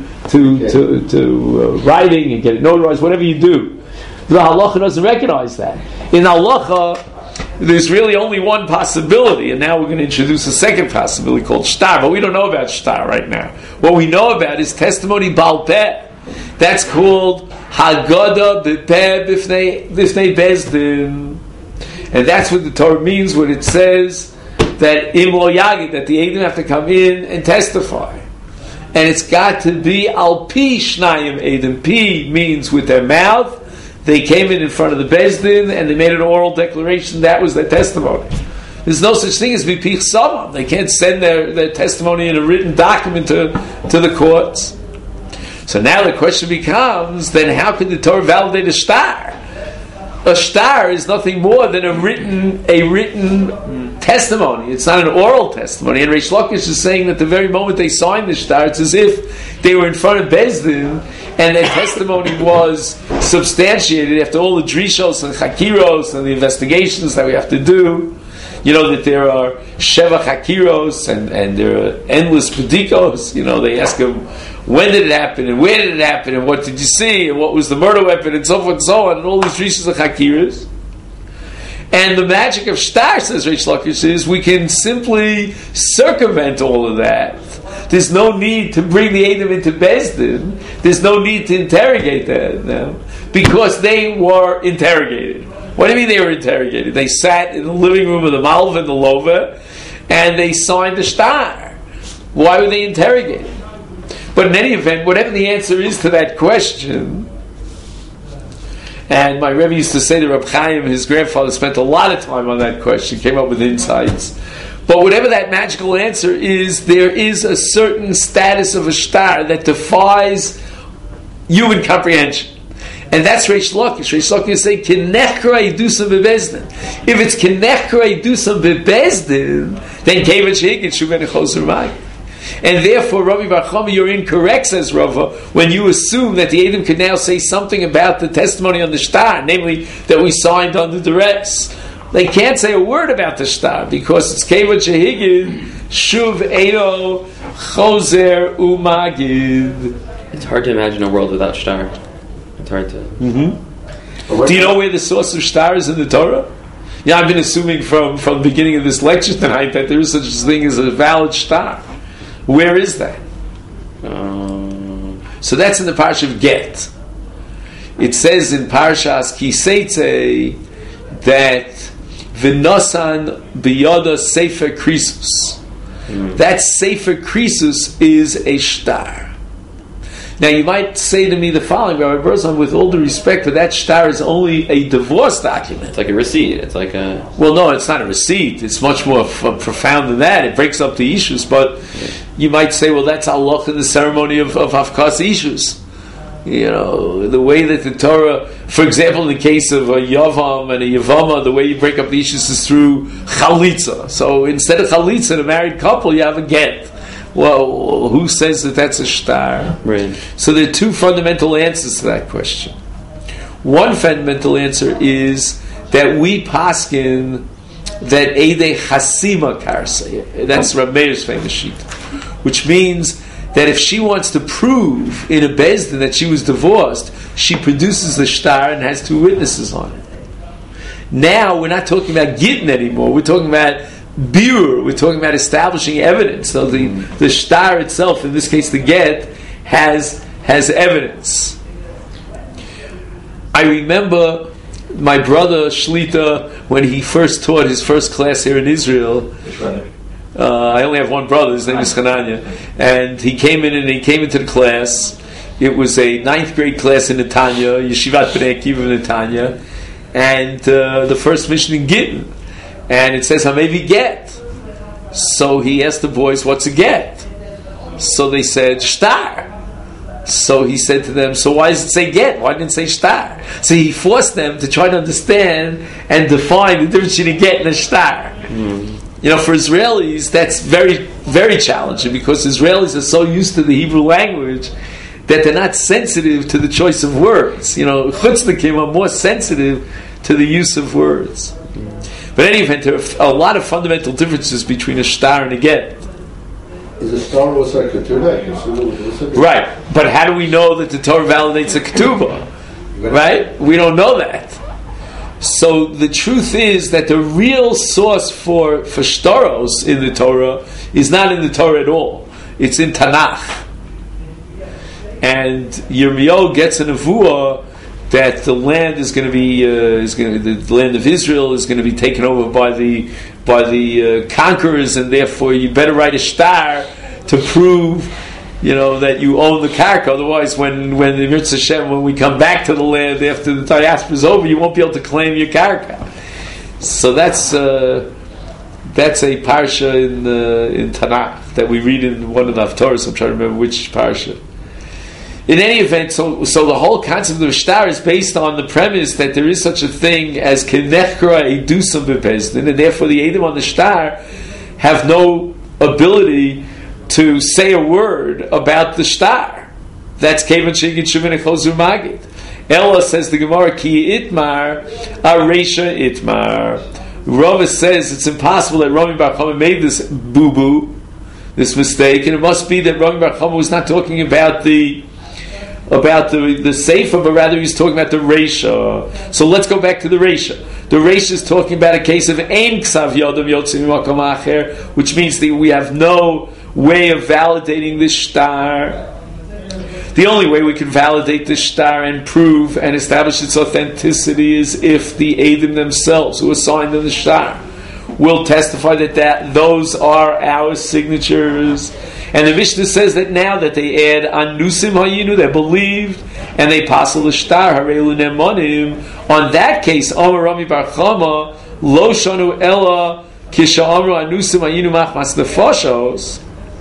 writing and get it notarized, whatever you do. The halacha doesn't recognize that. In halacha, there's really only one possibility, and now we're going to introduce a second possibility called shtar, but we don't know about shtar right now. What we know about is testimony bal peh. That's called haggadah b'peh b'fnei Beis Din. And that's what the Torah means when it says that imlo yagid, that the Eidim have to come in and testify. And it's got to be al pi shnayim Eidim. Pi means with their mouth. They came in front of the Beis Din and they made an oral declaration. That was their testimony. There's no such thing as bipich savam. They can't send their testimony in a written document to the courts. So now the question becomes, then how can the Torah validate a shtar? A shtar is nothing more than a written testimony. It's not an oral testimony. And Reish Lakish is saying that the very moment they signed the shtar, it's as if they were in front of Beis Din and their testimony was substantiated after all the drishos and chakiros and the investigations that we have to do. You know that there are sheva chakiros and there are endless pedikos. They ask them, when did it happen, and where did it happen, and what did you see, and what was the murder weapon, and so forth and so on, and all these drishos and chakiros. And the magic of shtar, says Reish Lakish, is we can simply circumvent all of that. There's no need to bring the Eidim into Beis Din. There's no need to interrogate them because they were interrogated. What do you mean they were interrogated? They sat in the living room of the Malva and the Lova, and they signed the shtar. Why were they interrogated? But in any event, whatever the answer is to that question, and my Rebbe used to say to Reb Chaim, his grandfather spent a lot of time on that question, came up with insights. But whatever that magical answer is, there is a certain status of a shtar that defies human comprehension. And that's Reish Lakish. Reish Lakish is saying, Kinechra Yidusam Bebeis Din. If it's Kinechra Yidusam Bebeis Din, then Kevach Higit Shumen Choser Mai. And therefore, Rabbi Bar Chama, you're incorrect, says Rava, when you assume that the Eidim could now say something about the testimony on the shtar, namely that we signed under duress. They can't say a word about the shtar because it's Kevach Higit Shuv Edo Choser Umagid. It's hard to imagine a world without shtar. It's hard to. Do you know where the source of shtar is in the Torah? Yeah, I've been assuming from the beginning of this lecture tonight that there is such a thing as a valid shtar. Where is that? So that's in the Parsha of Get. It says in Parshas Kiseitze that V'nosan b'yoda Sefer Krisus. That Sefer Krisus is a shtar. Now you might say to me the following, Rabbi Berzon, with all due respect, but that shtar is only a divorce document. It's like a receipt. It's like a... Well, no, it's not a receipt. It's much more profound than that. It breaks up the issues, but you might say, well, that's halach in the ceremony of Hafkas issues. The way that the Torah, for example, in the case of a Yavam and a Yavama, the way you break up the issues is through Chalitza. So instead of Chalitza, in a married couple, you have a get. Well, who says that that's a shtar? Right. So there are two fundamental answers to that question. One fundamental answer is that we paskin that Eidei Chasima Karsa. That's Rav Meir's famous sheet, which means that if she wants to prove in a Beis Din that she was divorced, she produces the shtar and has two witnesses on it. Now we're not talking about Gittin anymore. We're talking about birur. We're talking about establishing evidence. So the shtar itself, in this case the get, has evidence. I remember my brother Shlita, when he first taught his first class here in Israel. I only have one brother, his name is Hananya, and he came into the class. It was a 9th grade class in Netanya, Yeshivat Bnei Akiva in Netanya, and the first mission in Gittin, and it says Hamevi get. So he asked the boys, what's a get? So they said shtar. So he said to them, so why does it say get? Why didn't it say shtar? So he forced them to try to understand and define the difference between a get and a shtar. For Israelis, that's very, very challenging, because Israelis are so used to the Hebrew language that they're not sensitive to the choice of words. Chutznikim are more sensitive to the use of words. But in any event, there are a lot of fundamental differences between a shtar and a get. Is a shtar also a ketubah? Right, but how do we know that the Torah validates a ketubah? Right? We don't know that. So the truth is that the real source for shtaros in the Torah is not in the Torah at all. It's in Tanakh. And Yirmiyahu gets a nevuah that the land is going to be the land of Israel is going to be taken over by the conquerors, and therefore you better write a shtar to prove that you own the karka. Otherwise, when the Mitzvah Hashem, when we come back to the land after the diaspora is over, you won't be able to claim your karka. So that's a parsha in Tanakh that we read in one of the Haftorahs. I'm trying to remember which parsha. In any event, so the whole concept of shtar is based on the premise that there is such a thing as kenechra edusam bebezdin, and therefore the edim on the shtar have no ability to say a word about the shtar. That's kevan shegin shuvin echozur magid. Ella, says the Gemara, ki itmar aresha itmar. Rava says it's impossible that Rami Bar Chama made this boo-boo, this mistake, and it must be that Rami Bar Chama was not talking about the Seifa, but rather he's talking about the Reisha. So let's go back to the Reisha. The Reisha is talking about a case of Ein Ksav Yodam Yotzim Makom Acher, which means that we have no way of validating this shtar. The only way we can validate this shtar and prove and establish its authenticity is if the Eidim themselves, who assigned them the shtar, will testify that those are our signatures. And the Mishnah says that now that they add anusim hayinu, they believed, and they passel the shtar harelu nemonim. On that case, Amar Rami Bar Chama lo shanu ella kisha amru anusim hayinu machmas nefashos.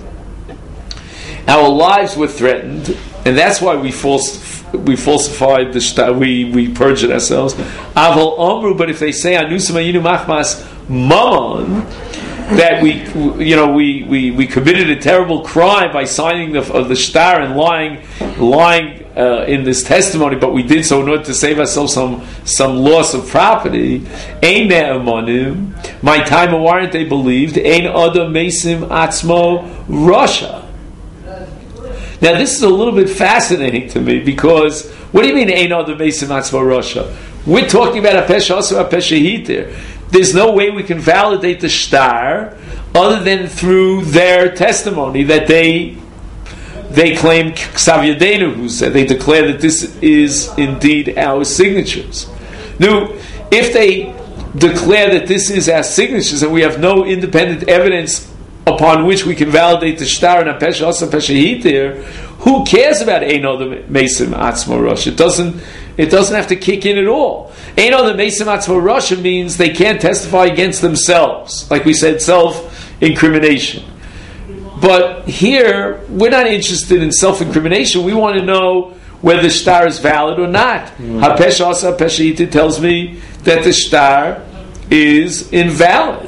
Our lives were threatened, and that's why we falsified the shtar. We perjured ourselves. Aval amru, but if they say anusim hayinu machmas mamon, that we committed a terrible crime by signing the shtar and lying in this testimony, but we did so in order to save ourselves some loss of property. Ein ne'emanim, my time of warrant they believed. Ein adam mesim atzmo rasha. Now this is a little bit fascinating to me, because what do you mean ein adam mesim atzmo rasha? We're talking about a pesha also a pesha hitir. There's no way we can validate the shtar other than through their testimony that they claim ksav yadenu, they declare that this is indeed our signatures. Now, if they declare that this is our signatures and we have no independent evidence upon which we can validate the shtar and a pesha also pesha hitir, who cares about ein odem mesim atzmo rosh? It doesn't have to kick in at all. Ein odem mesim atzmo rosh means they can't testify against themselves, like we said, self-incrimination. But here we're not interested in self-incrimination. We want to know whether the shtar is valid or not. Hapesha asa pesha hitir tells me that the shtar is invalid.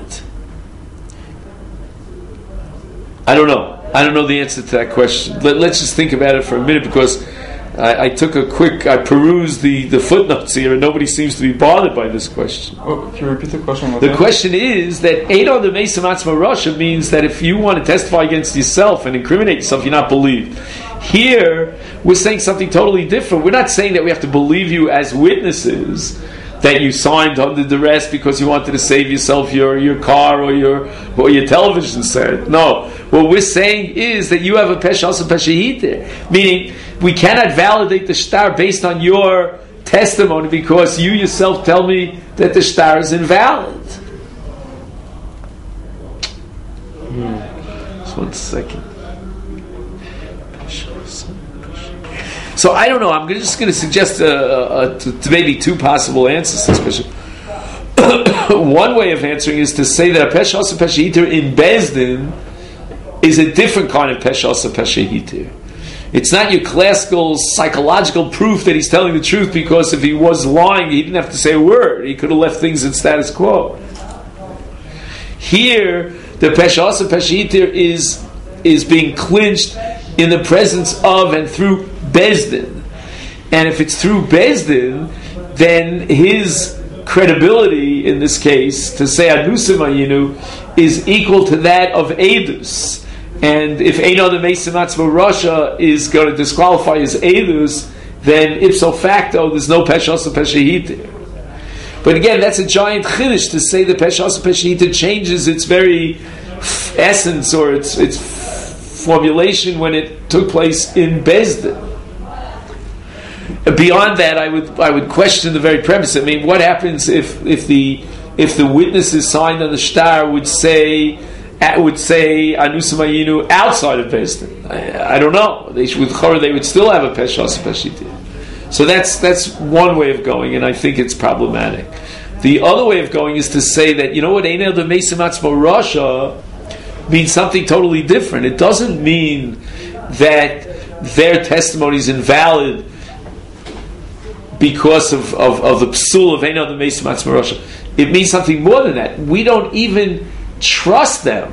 I don't know the answer to that question. Let's just think about it for a minute, because I perused the footnotes here, and nobody seems to be bothered by this question. Oh, can you repeat the question? The question is that Ein Odem Mesim Atzmo Rasha means that if you want to testify against yourself and incriminate yourself, you're not believed. Here, we're saying something totally different. We're not saying that we have to believe you as witnesses. that you signed under duress because you wanted to save yourself your car or your television set. No, what we're saying is that you have a pesha also pesha hitir, meaning we cannot validate the shtar based on your testimony because you yourself tell me that the shtar is invalid. Just 1 second. So I don't know. I'm just going to suggest to maybe 2 possible answers to this question. One way of answering is to say that a pesha asa pesha hitir in Bezdin is a different kind of pesha asa pesha hitir. It's not your classical psychological proof that he's telling the truth, because if he was lying, he didn't have to say a word. He could have left things in status quo. Here, the pesha asa pesha hitir is being clinched in the presence of and through Bezdin. And if it's through Bezdin, then his credibility in this case to say Anusim Ayinu is equal to that of Eidus. And if Eino the Mesim Atzma Rasha is going to disqualify his Eidus, then ipso facto there's no Pesha Asa Pesha Hitir. But again, that's a giant chiddush to say the Pesha Asa Pesha Hitir changes its very essence or its formulation when it took place in Bezdin. Beyond that, I would question the very premise. I mean, what happens if the witnesses signed on the shtar would say Anusim Ayinu outside of Bezdin? I don't know. They would still have a Pesha Asa Pesha Hitir. So that's one way of going, and I think it's problematic. The other way of going is to say that, you know what, Einel the Mesim Atzma Rasha means something totally different. It doesn't mean that their testimony is invalid because of the psul of Einel the Mesim Atzma Rasha. It means something more than that. We don't even trust them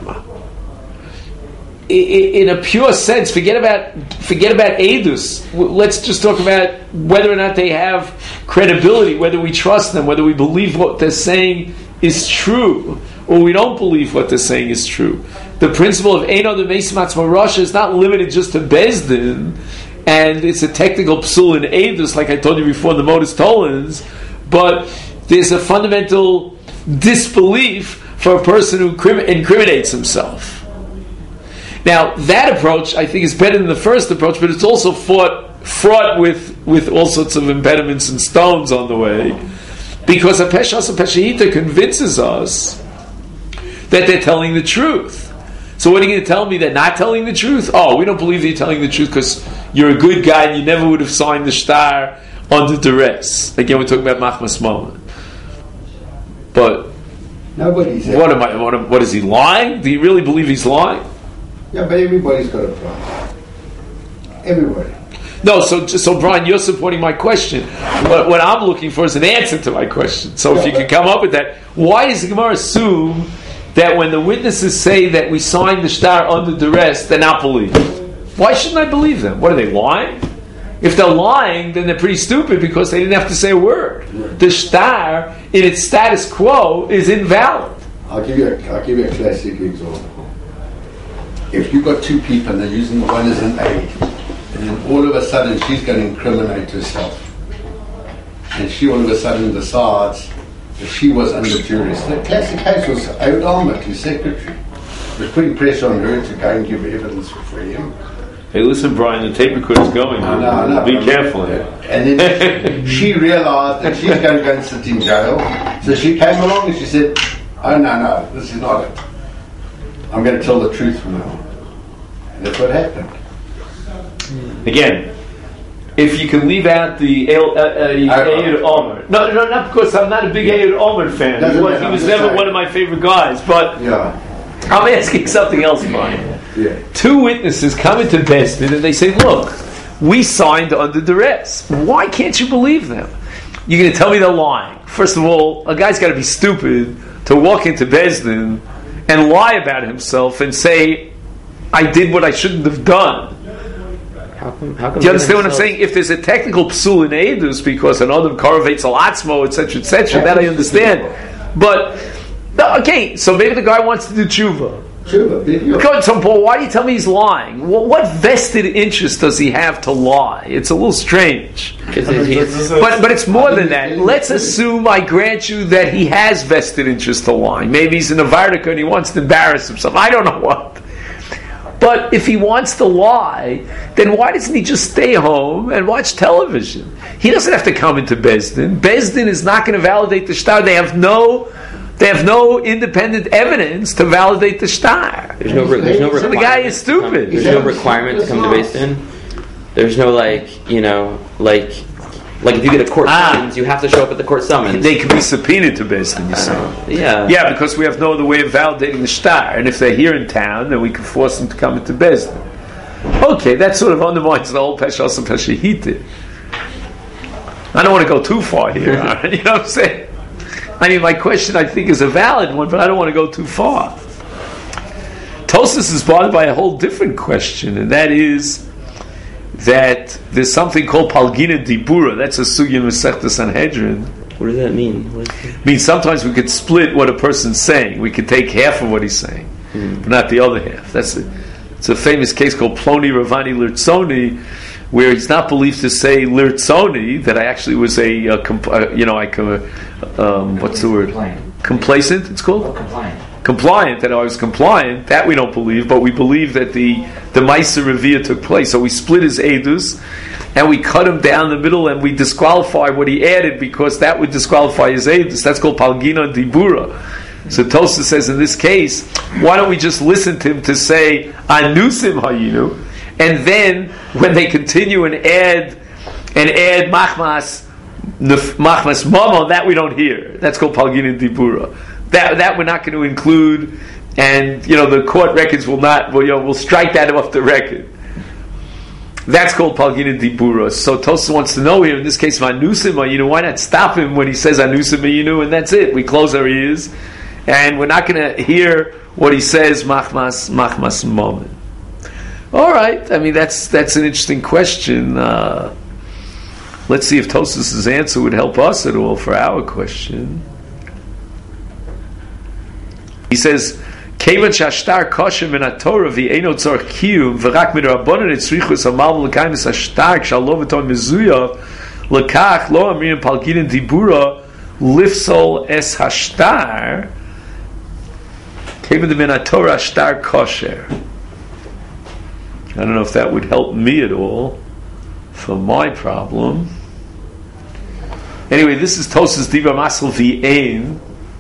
in a pure sense. Forget about Eidus. Let's just talk about whether or not they have credibility, whether we trust them, whether we believe what they're saying is true, or we don't believe what they're saying is true. The principle of Eino the Mesim Atzma Rasha is not limited just to Bezdin, and it's a technical psul in Eidus, like I told you before in the Modus Tollens, but there's a fundamental disbelief for a person who incriminates himself. Now, that approach, I think, is better than the first approach, but it's also fraught with all sorts of impediments and stones on the way, because a Pesha Asa Pesha Hitir convinces us that they're telling the truth. So what are you going to tell me? They're not telling the truth? Oh, we don't believe that you're telling the truth because you're a good guy and you never would have signed the shtar under duress. Again, we're talking about Machmas Molen. But what is he lying? Do you really believe he's lying? Yeah, but everybody's got a problem. Everybody. No, so Brian, you're supporting my question. What I'm looking for is an answer to my question. So if you can come up with that, why does the Gemara assume that when the witnesses say that we signed the shtar under duress, they're not believed? Why shouldn't I believe them? What, are they lying? If they're lying, then they're pretty stupid because they didn't have to say a word. The shtar, in its status quo, is invalid. I'll give you a classic example. If you've got 2 people and they're using one as an aid, and then all of a sudden she's going to incriminate herself, and she all of a sudden decides that she was under duress. The classic case was Ehud Olmert, his secretary, was putting pressure on her to go and give evidence for him. Hey, listen, Brian, the tape recorder's going. I know. Be careful. And then she realized that she's going to go and sit in jail. So she came along and she said, oh, no, this is not it. I'm going to tell the truth from now on. And that's what happened. Again, if you can leave out the Ehud Olmert. No, not because I'm not a big Ehud Olmert fan. He was never one of my favorite guys. But I'm asking something else, Brian. Yeah. 2 witnesses come into Bezdin and they say, look, we signed under duress. Why can't you believe them? You're going to tell me they're lying. First of all, a guy's got to be stupid to walk into Bezdin and lie about himself and say, I did what I shouldn't have done. How come do you understand what I'm saying? If there's a technical psul in Eidus because an Adam Karavetz al Atzmo, etc., that I understand. But, okay, so maybe the guy wants to do tshuva. Sure, but Go to Paul, why do you tell me he's lying? What vested interest does he have to lie? It's a little strange. But it's more than that. Let's assume, I grant you, that he has vested interest to lying. Maybe he's an Avartika and he wants to embarrass himself. I don't know what. But if he wants to lie, then why doesn't he just stay home and watch television? He doesn't have to come into Bezdin. Bezdin is not going to validate the shtar. They have no independent evidence to validate the shtar. There's no requirement. So the guy is stupid. There's no requirement to come to Bezdin. There's no like if you get a court summons, you have to show up at the court summons. They can be subpoenaed to Bezdin, you say. Yeah, because we have no other way of validating the shtar. And if they're here in town, then we can force them to come into Bezdin. Okay, that sort of undermines the whole Peshas and Peshahita. I don't want to go too far here. You know what I'm saying? I mean, my question, I think, is a valid one, but I don't want to go too far. Tosfos is bothered by a whole different question, and that is that there's something called Palgina Dibura. That's a sugya in Masechta Sanhedrin. What does that mean? It means sometimes we could split what a person's saying. We could take half of what he's saying, but not the other half. It's a famous case called Ploni Ravani Lirtzoni, where he's not believed to say Lirtzoni, that I actually was what's the word? Complacent, it's called? Compliant, that I was compliant. That we don't believe, but we believe that the Ma'aser Reviyah took place. So we split his edus, and we cut him down the middle, and we disqualify what he added, because that would disqualify his edus. That's called Palgina Dibura. So Tosfos says, in this case, why don't we just listen to him to say Anusim Hayinu, and then when they continue and add Machmas Mamo, that we don't hear. That's called Palgina Dibura. That we're not going to include, and the court records will strike that off the record. That's called Palgina Dibura. So Tosfos wants to know here, in this case, Anusim Hayinu, why not stop him when he says Anusim Hayinu, and that's it. We close our ears, and we're not going to hear what he says, Machmas Moment. All right, I mean, that's an interesting question. Let's see if Tosfos' answer would help us at all for our question. He says, Kevan shashtar kosher min haTorah v'eino tzorch kiyum v'rak min rabbanan etzrichus hamal l'kaimis hashtar k'shalom v'ton mezuyav l'kach lo amrin palgina dibura lifsol es hashtar Kevan min haTorah hashtar kosher. I don't know if that would help me at all for my problem. Anyway, this is Tosfos Divrei Masel V'Ein.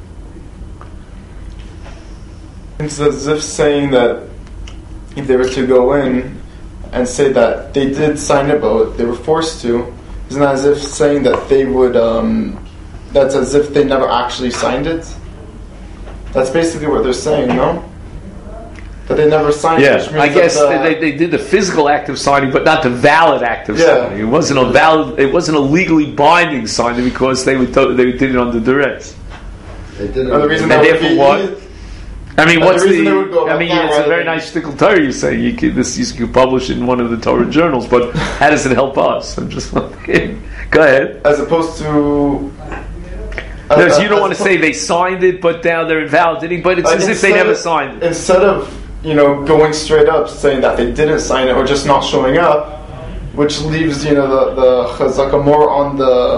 It's as if saying that if they were to go in and say that they did sign it, but they were forced to, isn't that as if saying that they would, that's as if they never actually signed it? That's basically what they're saying, no? That they never signed it. Yeah, I guess they did the physical act of signing, but not the valid act of signing. It wasn't a valid, it wasn't a legally binding signing because they did it under duress. They did it. And the reason and therefore what? I mean, what's it's a very nice shtickle Torah. You say you could publish it in one of the Torah journals, but how does it help us? I'm just wondering. Go ahead. As opposed to, you don't want to say they signed it, but now they're invalidating. But it's as if they never signed it. Instead of going straight up saying that they didn't sign it or just not showing up, which leaves the chazaka more on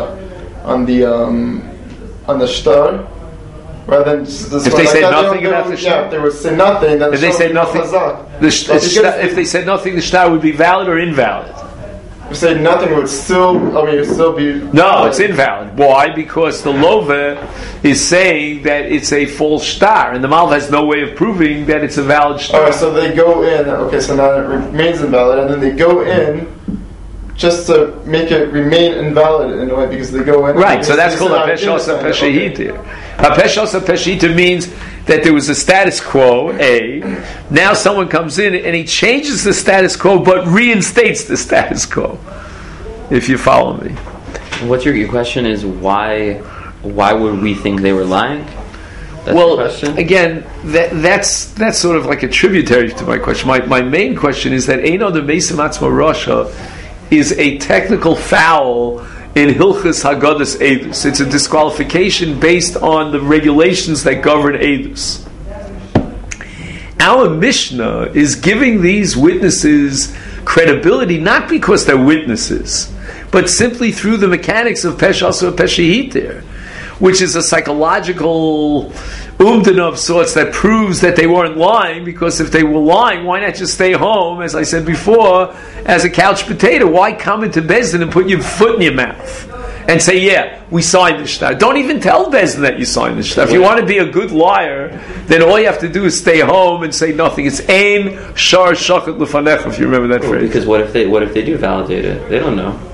the shtar. Rather than if they said nothing about the shtar, if they would say nothing, then if they said nothing, if they said nothing, the shtar would be valid or invalid. If they said nothing, it would still be. No, it's invalid. Why? Because the lova is saying that it's a false shtar, and the malva has no way of proving that it's a valid shtar. Alright, so they go in. Okay, so now it remains invalid, and then they go in just to make it remain invalid in a way because they go in. Right, so that's called a peshas peshahita. A peshas peshahita means that there was a status quo, A. Now someone comes in and he changes the status quo but reinstates the status quo. If you follow me. What's your question is why would we think they were lying? That's well, the question? Again, that's sort of like a tributary to my question. My main question is that Eino de Meisim Atzma Rasha is a technical foul in Hilchas Haggadas Eidus. It's a disqualification based on the regulations that govern Eidus. our Mishnah is giving these witnesses credibility not because they're witnesses, but simply through the mechanics of Peshas or Peshihitir, which is a psychological umdana of sorts that proves that they weren't lying, because if they were lying, why not just stay home, as I said before, as a couch potato? Why come into Beis Din and put your foot in your mouth and say, yeah, we signed the shtar? Don't even tell Beis Din that you signed the shtar. If you want to be a good liar, then all you have to do is stay home and say nothing. It's ein shar shachat lefanecha, if you remember that phrase. Because what if they do validate it? They don't know.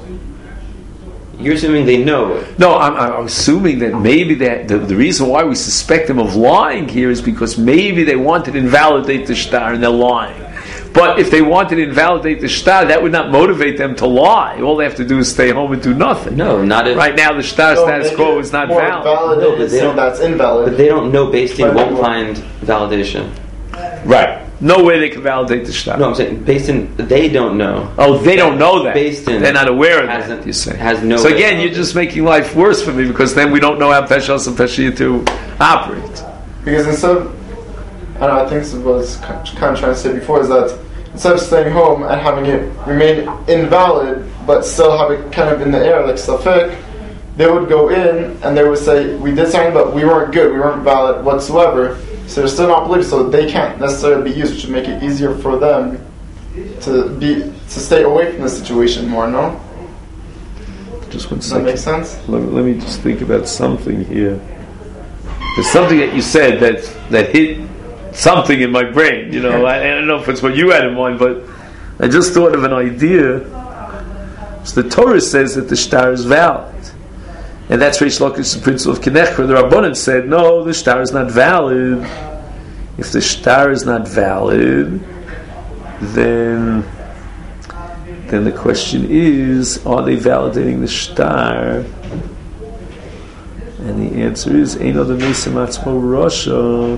You're assuming they know it. No, I'm assuming that maybe the reason why we suspect them of lying here is because maybe they wanted to invalidate the shtar and they're lying. But if they wanted to invalidate the shtar, that would not motivate them to lie. All they have to do is stay home and do nothing. No, not if... Right now the shtar status quo is not valid. No, but that's invalid. But they don't know. Beis Din won't find validation. Right. No way they can validate the shtar. No, I'm saying Beis Din, they don't know. Oh, they don't know that. Beis Din, they're not aware of that, you say. Has no. So again, you're just making life worse for me, because then we don't know how Peshas and Peshihitir operate. Because instead of, I think what I was kind of trying to say before is that instead of staying home and having it remain invalid, but still have it kind of in the air, like Safek, they would go in and they would say, we did something, but we weren't good, we weren't valid whatsoever. So they're still not believed, so they can't necessarily be used, which would make it easier for them to stay away from the situation more, no? Just one Does second. that make sense? Let me just think about something here. There's something that you said that hit something in my brain. You know, I don't know if it's what you had in mind, but I just thought of an idea. So the Torah says that the shtar is valid. And that's Reish Lakish's principle of Kinechra. The Rabbanan said, no, the shtar is not valid. If the shtar is not valid, then the question is, are they validating the shtar? And the answer is, Ein Adam Meisem Atzmo Rasha.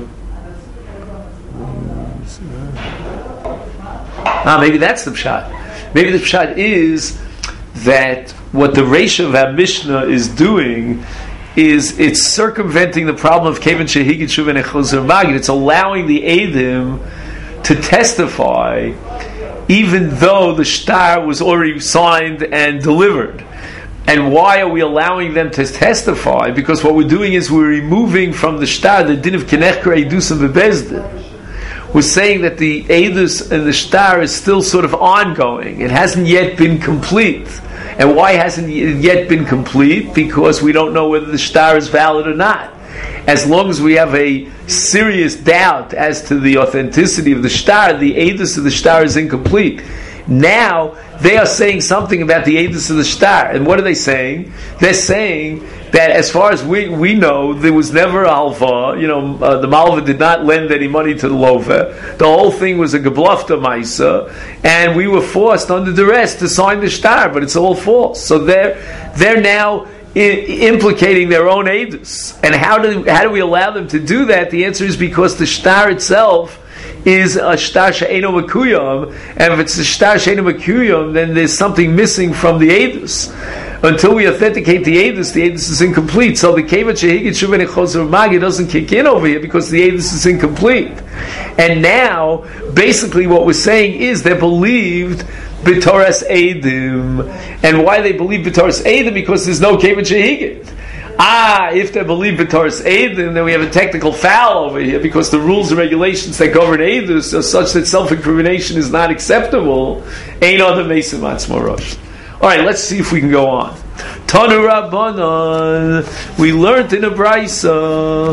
Maybe that's the pshat. Maybe the pshat is that what the Reish of our Mishnah is doing is it's circumventing the problem of Kevan Shehigit Shuv and Echozur Magid. It's allowing the Eidim to testify even though the shtar was already signed and delivered. And why are we allowing them to testify? Because what we're doing is we're removing from the shtar the din of Kinechra Eidusim Bebeis Din. We're saying that the Eidus and the shtar is still sort of ongoing. It hasn't yet been complete. And why hasn't it yet been complete? Because we don't know whether the shtar is valid or not. As long as we have a serious doubt as to the authenticity of the shtar, the Eidus of the shtar is incomplete. Now, they are saying something about the Eidus of the shtar. And what are they saying? They're saying that as far as we know, there was never a halva. The malva did not lend any money to the lova. The whole thing was a geblufta maisa, and we were forced under duress to sign the shtar, but it's all false. So they're now implicating their own edus. And how do we allow them to do that? The answer is because the shtar itself is a shtar she'eno makuyam, and if it's a shtar she'eno makuyam, then there's something missing from the edus. Until we authenticate the edus is incomplete. So the kevat shehigit shuven echozur magi doesn't kick in over here because the edus is incomplete. And now, basically, what we're saying is they believed b'toras edim, and why they believe b'toras edim? Because there's no kevat shehigit. If they believe b'toras edim, then we have a technical foul over here because the rules and regulations that govern edus are such that self-incrimination is not acceptable. Ein adam meisem atzmo rosh. All right, let's see if we can go on. Tanu Rabbanan, we learned in a brisa,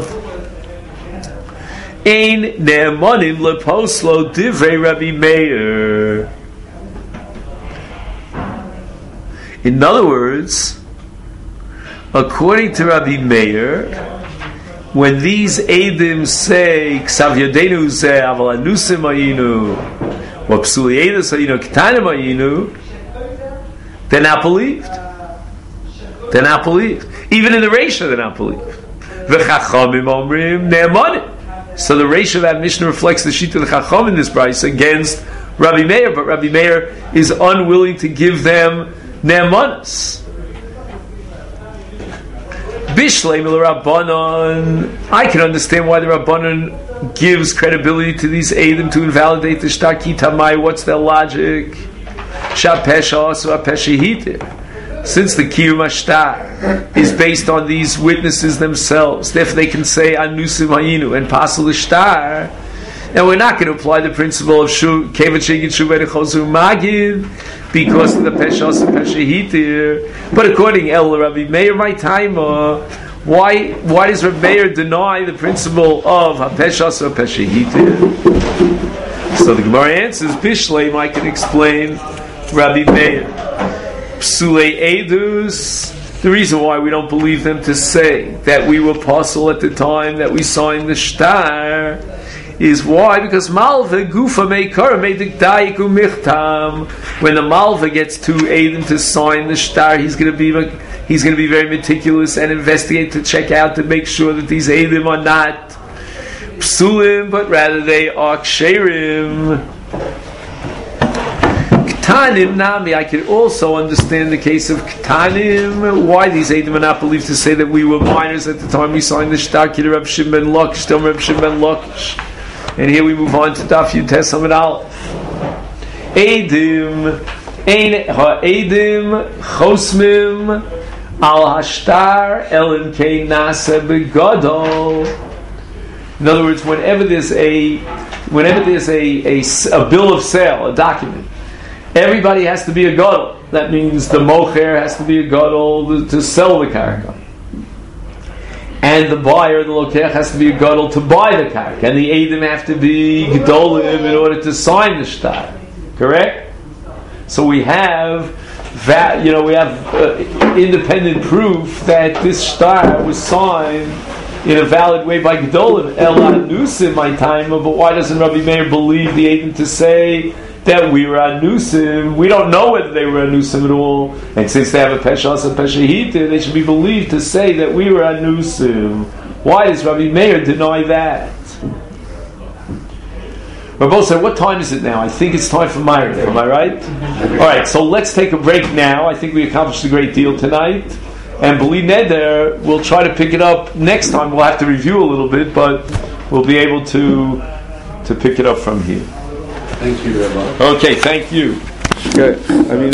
Ein ne'emanim leposlo divrei Rabbi Meir. In other words, according to Rabbi Meir, when these Eidim say, Ksav Yadenu zeh aval anusim ayinu, wa psuli Eidus ayinu ketanim ayinu, they're not believed. They're not believed. Even in the Reisha, they're not believed. V'chachamim omrim ne'emanim. So the Reisha of that Mishnah reflects the Shita of the Chacham in this price against Rabbi Meir, but Rabbi Meir is unwilling to give them ne'emanis. Bishlei mil Rabbanon. I can understand why the Rabbanon gives credibility to these Eidim to invalidate the shtar ki tamai. What's their logic? Shapesha also apesha hitir. Since the Kiyum Ashtar is based on these witnesses themselves, therefore they can say Anusim Hayinu and Pasal Ishtar. Now we're not going to apply the principle of Kevat Shegit Shuved Chosu Magid because of the Peshas and Peshahitir. But according El Rabbi Meir my Taima, why does Rabbi Meir deny the principle of Peshas or Peshahitir? So the Gemara answers, Bishlei I can explain Rabbi Meir. Psulei Edus, the reason why we don't believe them to say that we were apostle at the time that we signed the shtar is why? Because Malva Gufa Meikar Meidik Daiku Michtam. When the Malva gets two Eidim to sign the shtar, he's going to be very meticulous and investigate to check out to make sure that these Eidim are not Psulim, but rather they are Ksherim. Ktanim Nami, I could also understand the case of Ktanim, why these Eidim are not believed to say that we were minors at the time we signed the shtar. Kid Reb Shimon ben Lakish, Dom Reb Shimon ben Lakish. And here we move on to Daf Yud Tes Amud Aleph. Eidim Chosmim Al Hashtar Elen Kei Nase Begadol. In other words, whenever there's a bill of sale, a document, everybody has to be a gadol. That means the mocher has to be a gadol to sell the karka, and the buyer, the lokech, has to be a gadol to buy the karka, and the eidim have to be gedolim in order to sign the shtar. Correct? So we have that. We have independent proof that this shtar was signed in a valid way by gedolim. Ela nusim my time, but why doesn't Rabbi Meir believe the eidim to say that we were anusim? We don't know whether they were anusim at all, and since they have a peshas and peshahitir, they should be believed to say that we were anusim. Why does Rabbi Meir deny that? Rabbi said, what time is it now? I think it's time for Meir. Am I right? All right, so let's take a break now. I think we accomplished a great deal tonight, and B'li Neder, we'll try to pick it up next time. We'll have to review a little bit, but we'll be able to pick it up from here. Thank you, Rabbi. Okay, thank you. Good.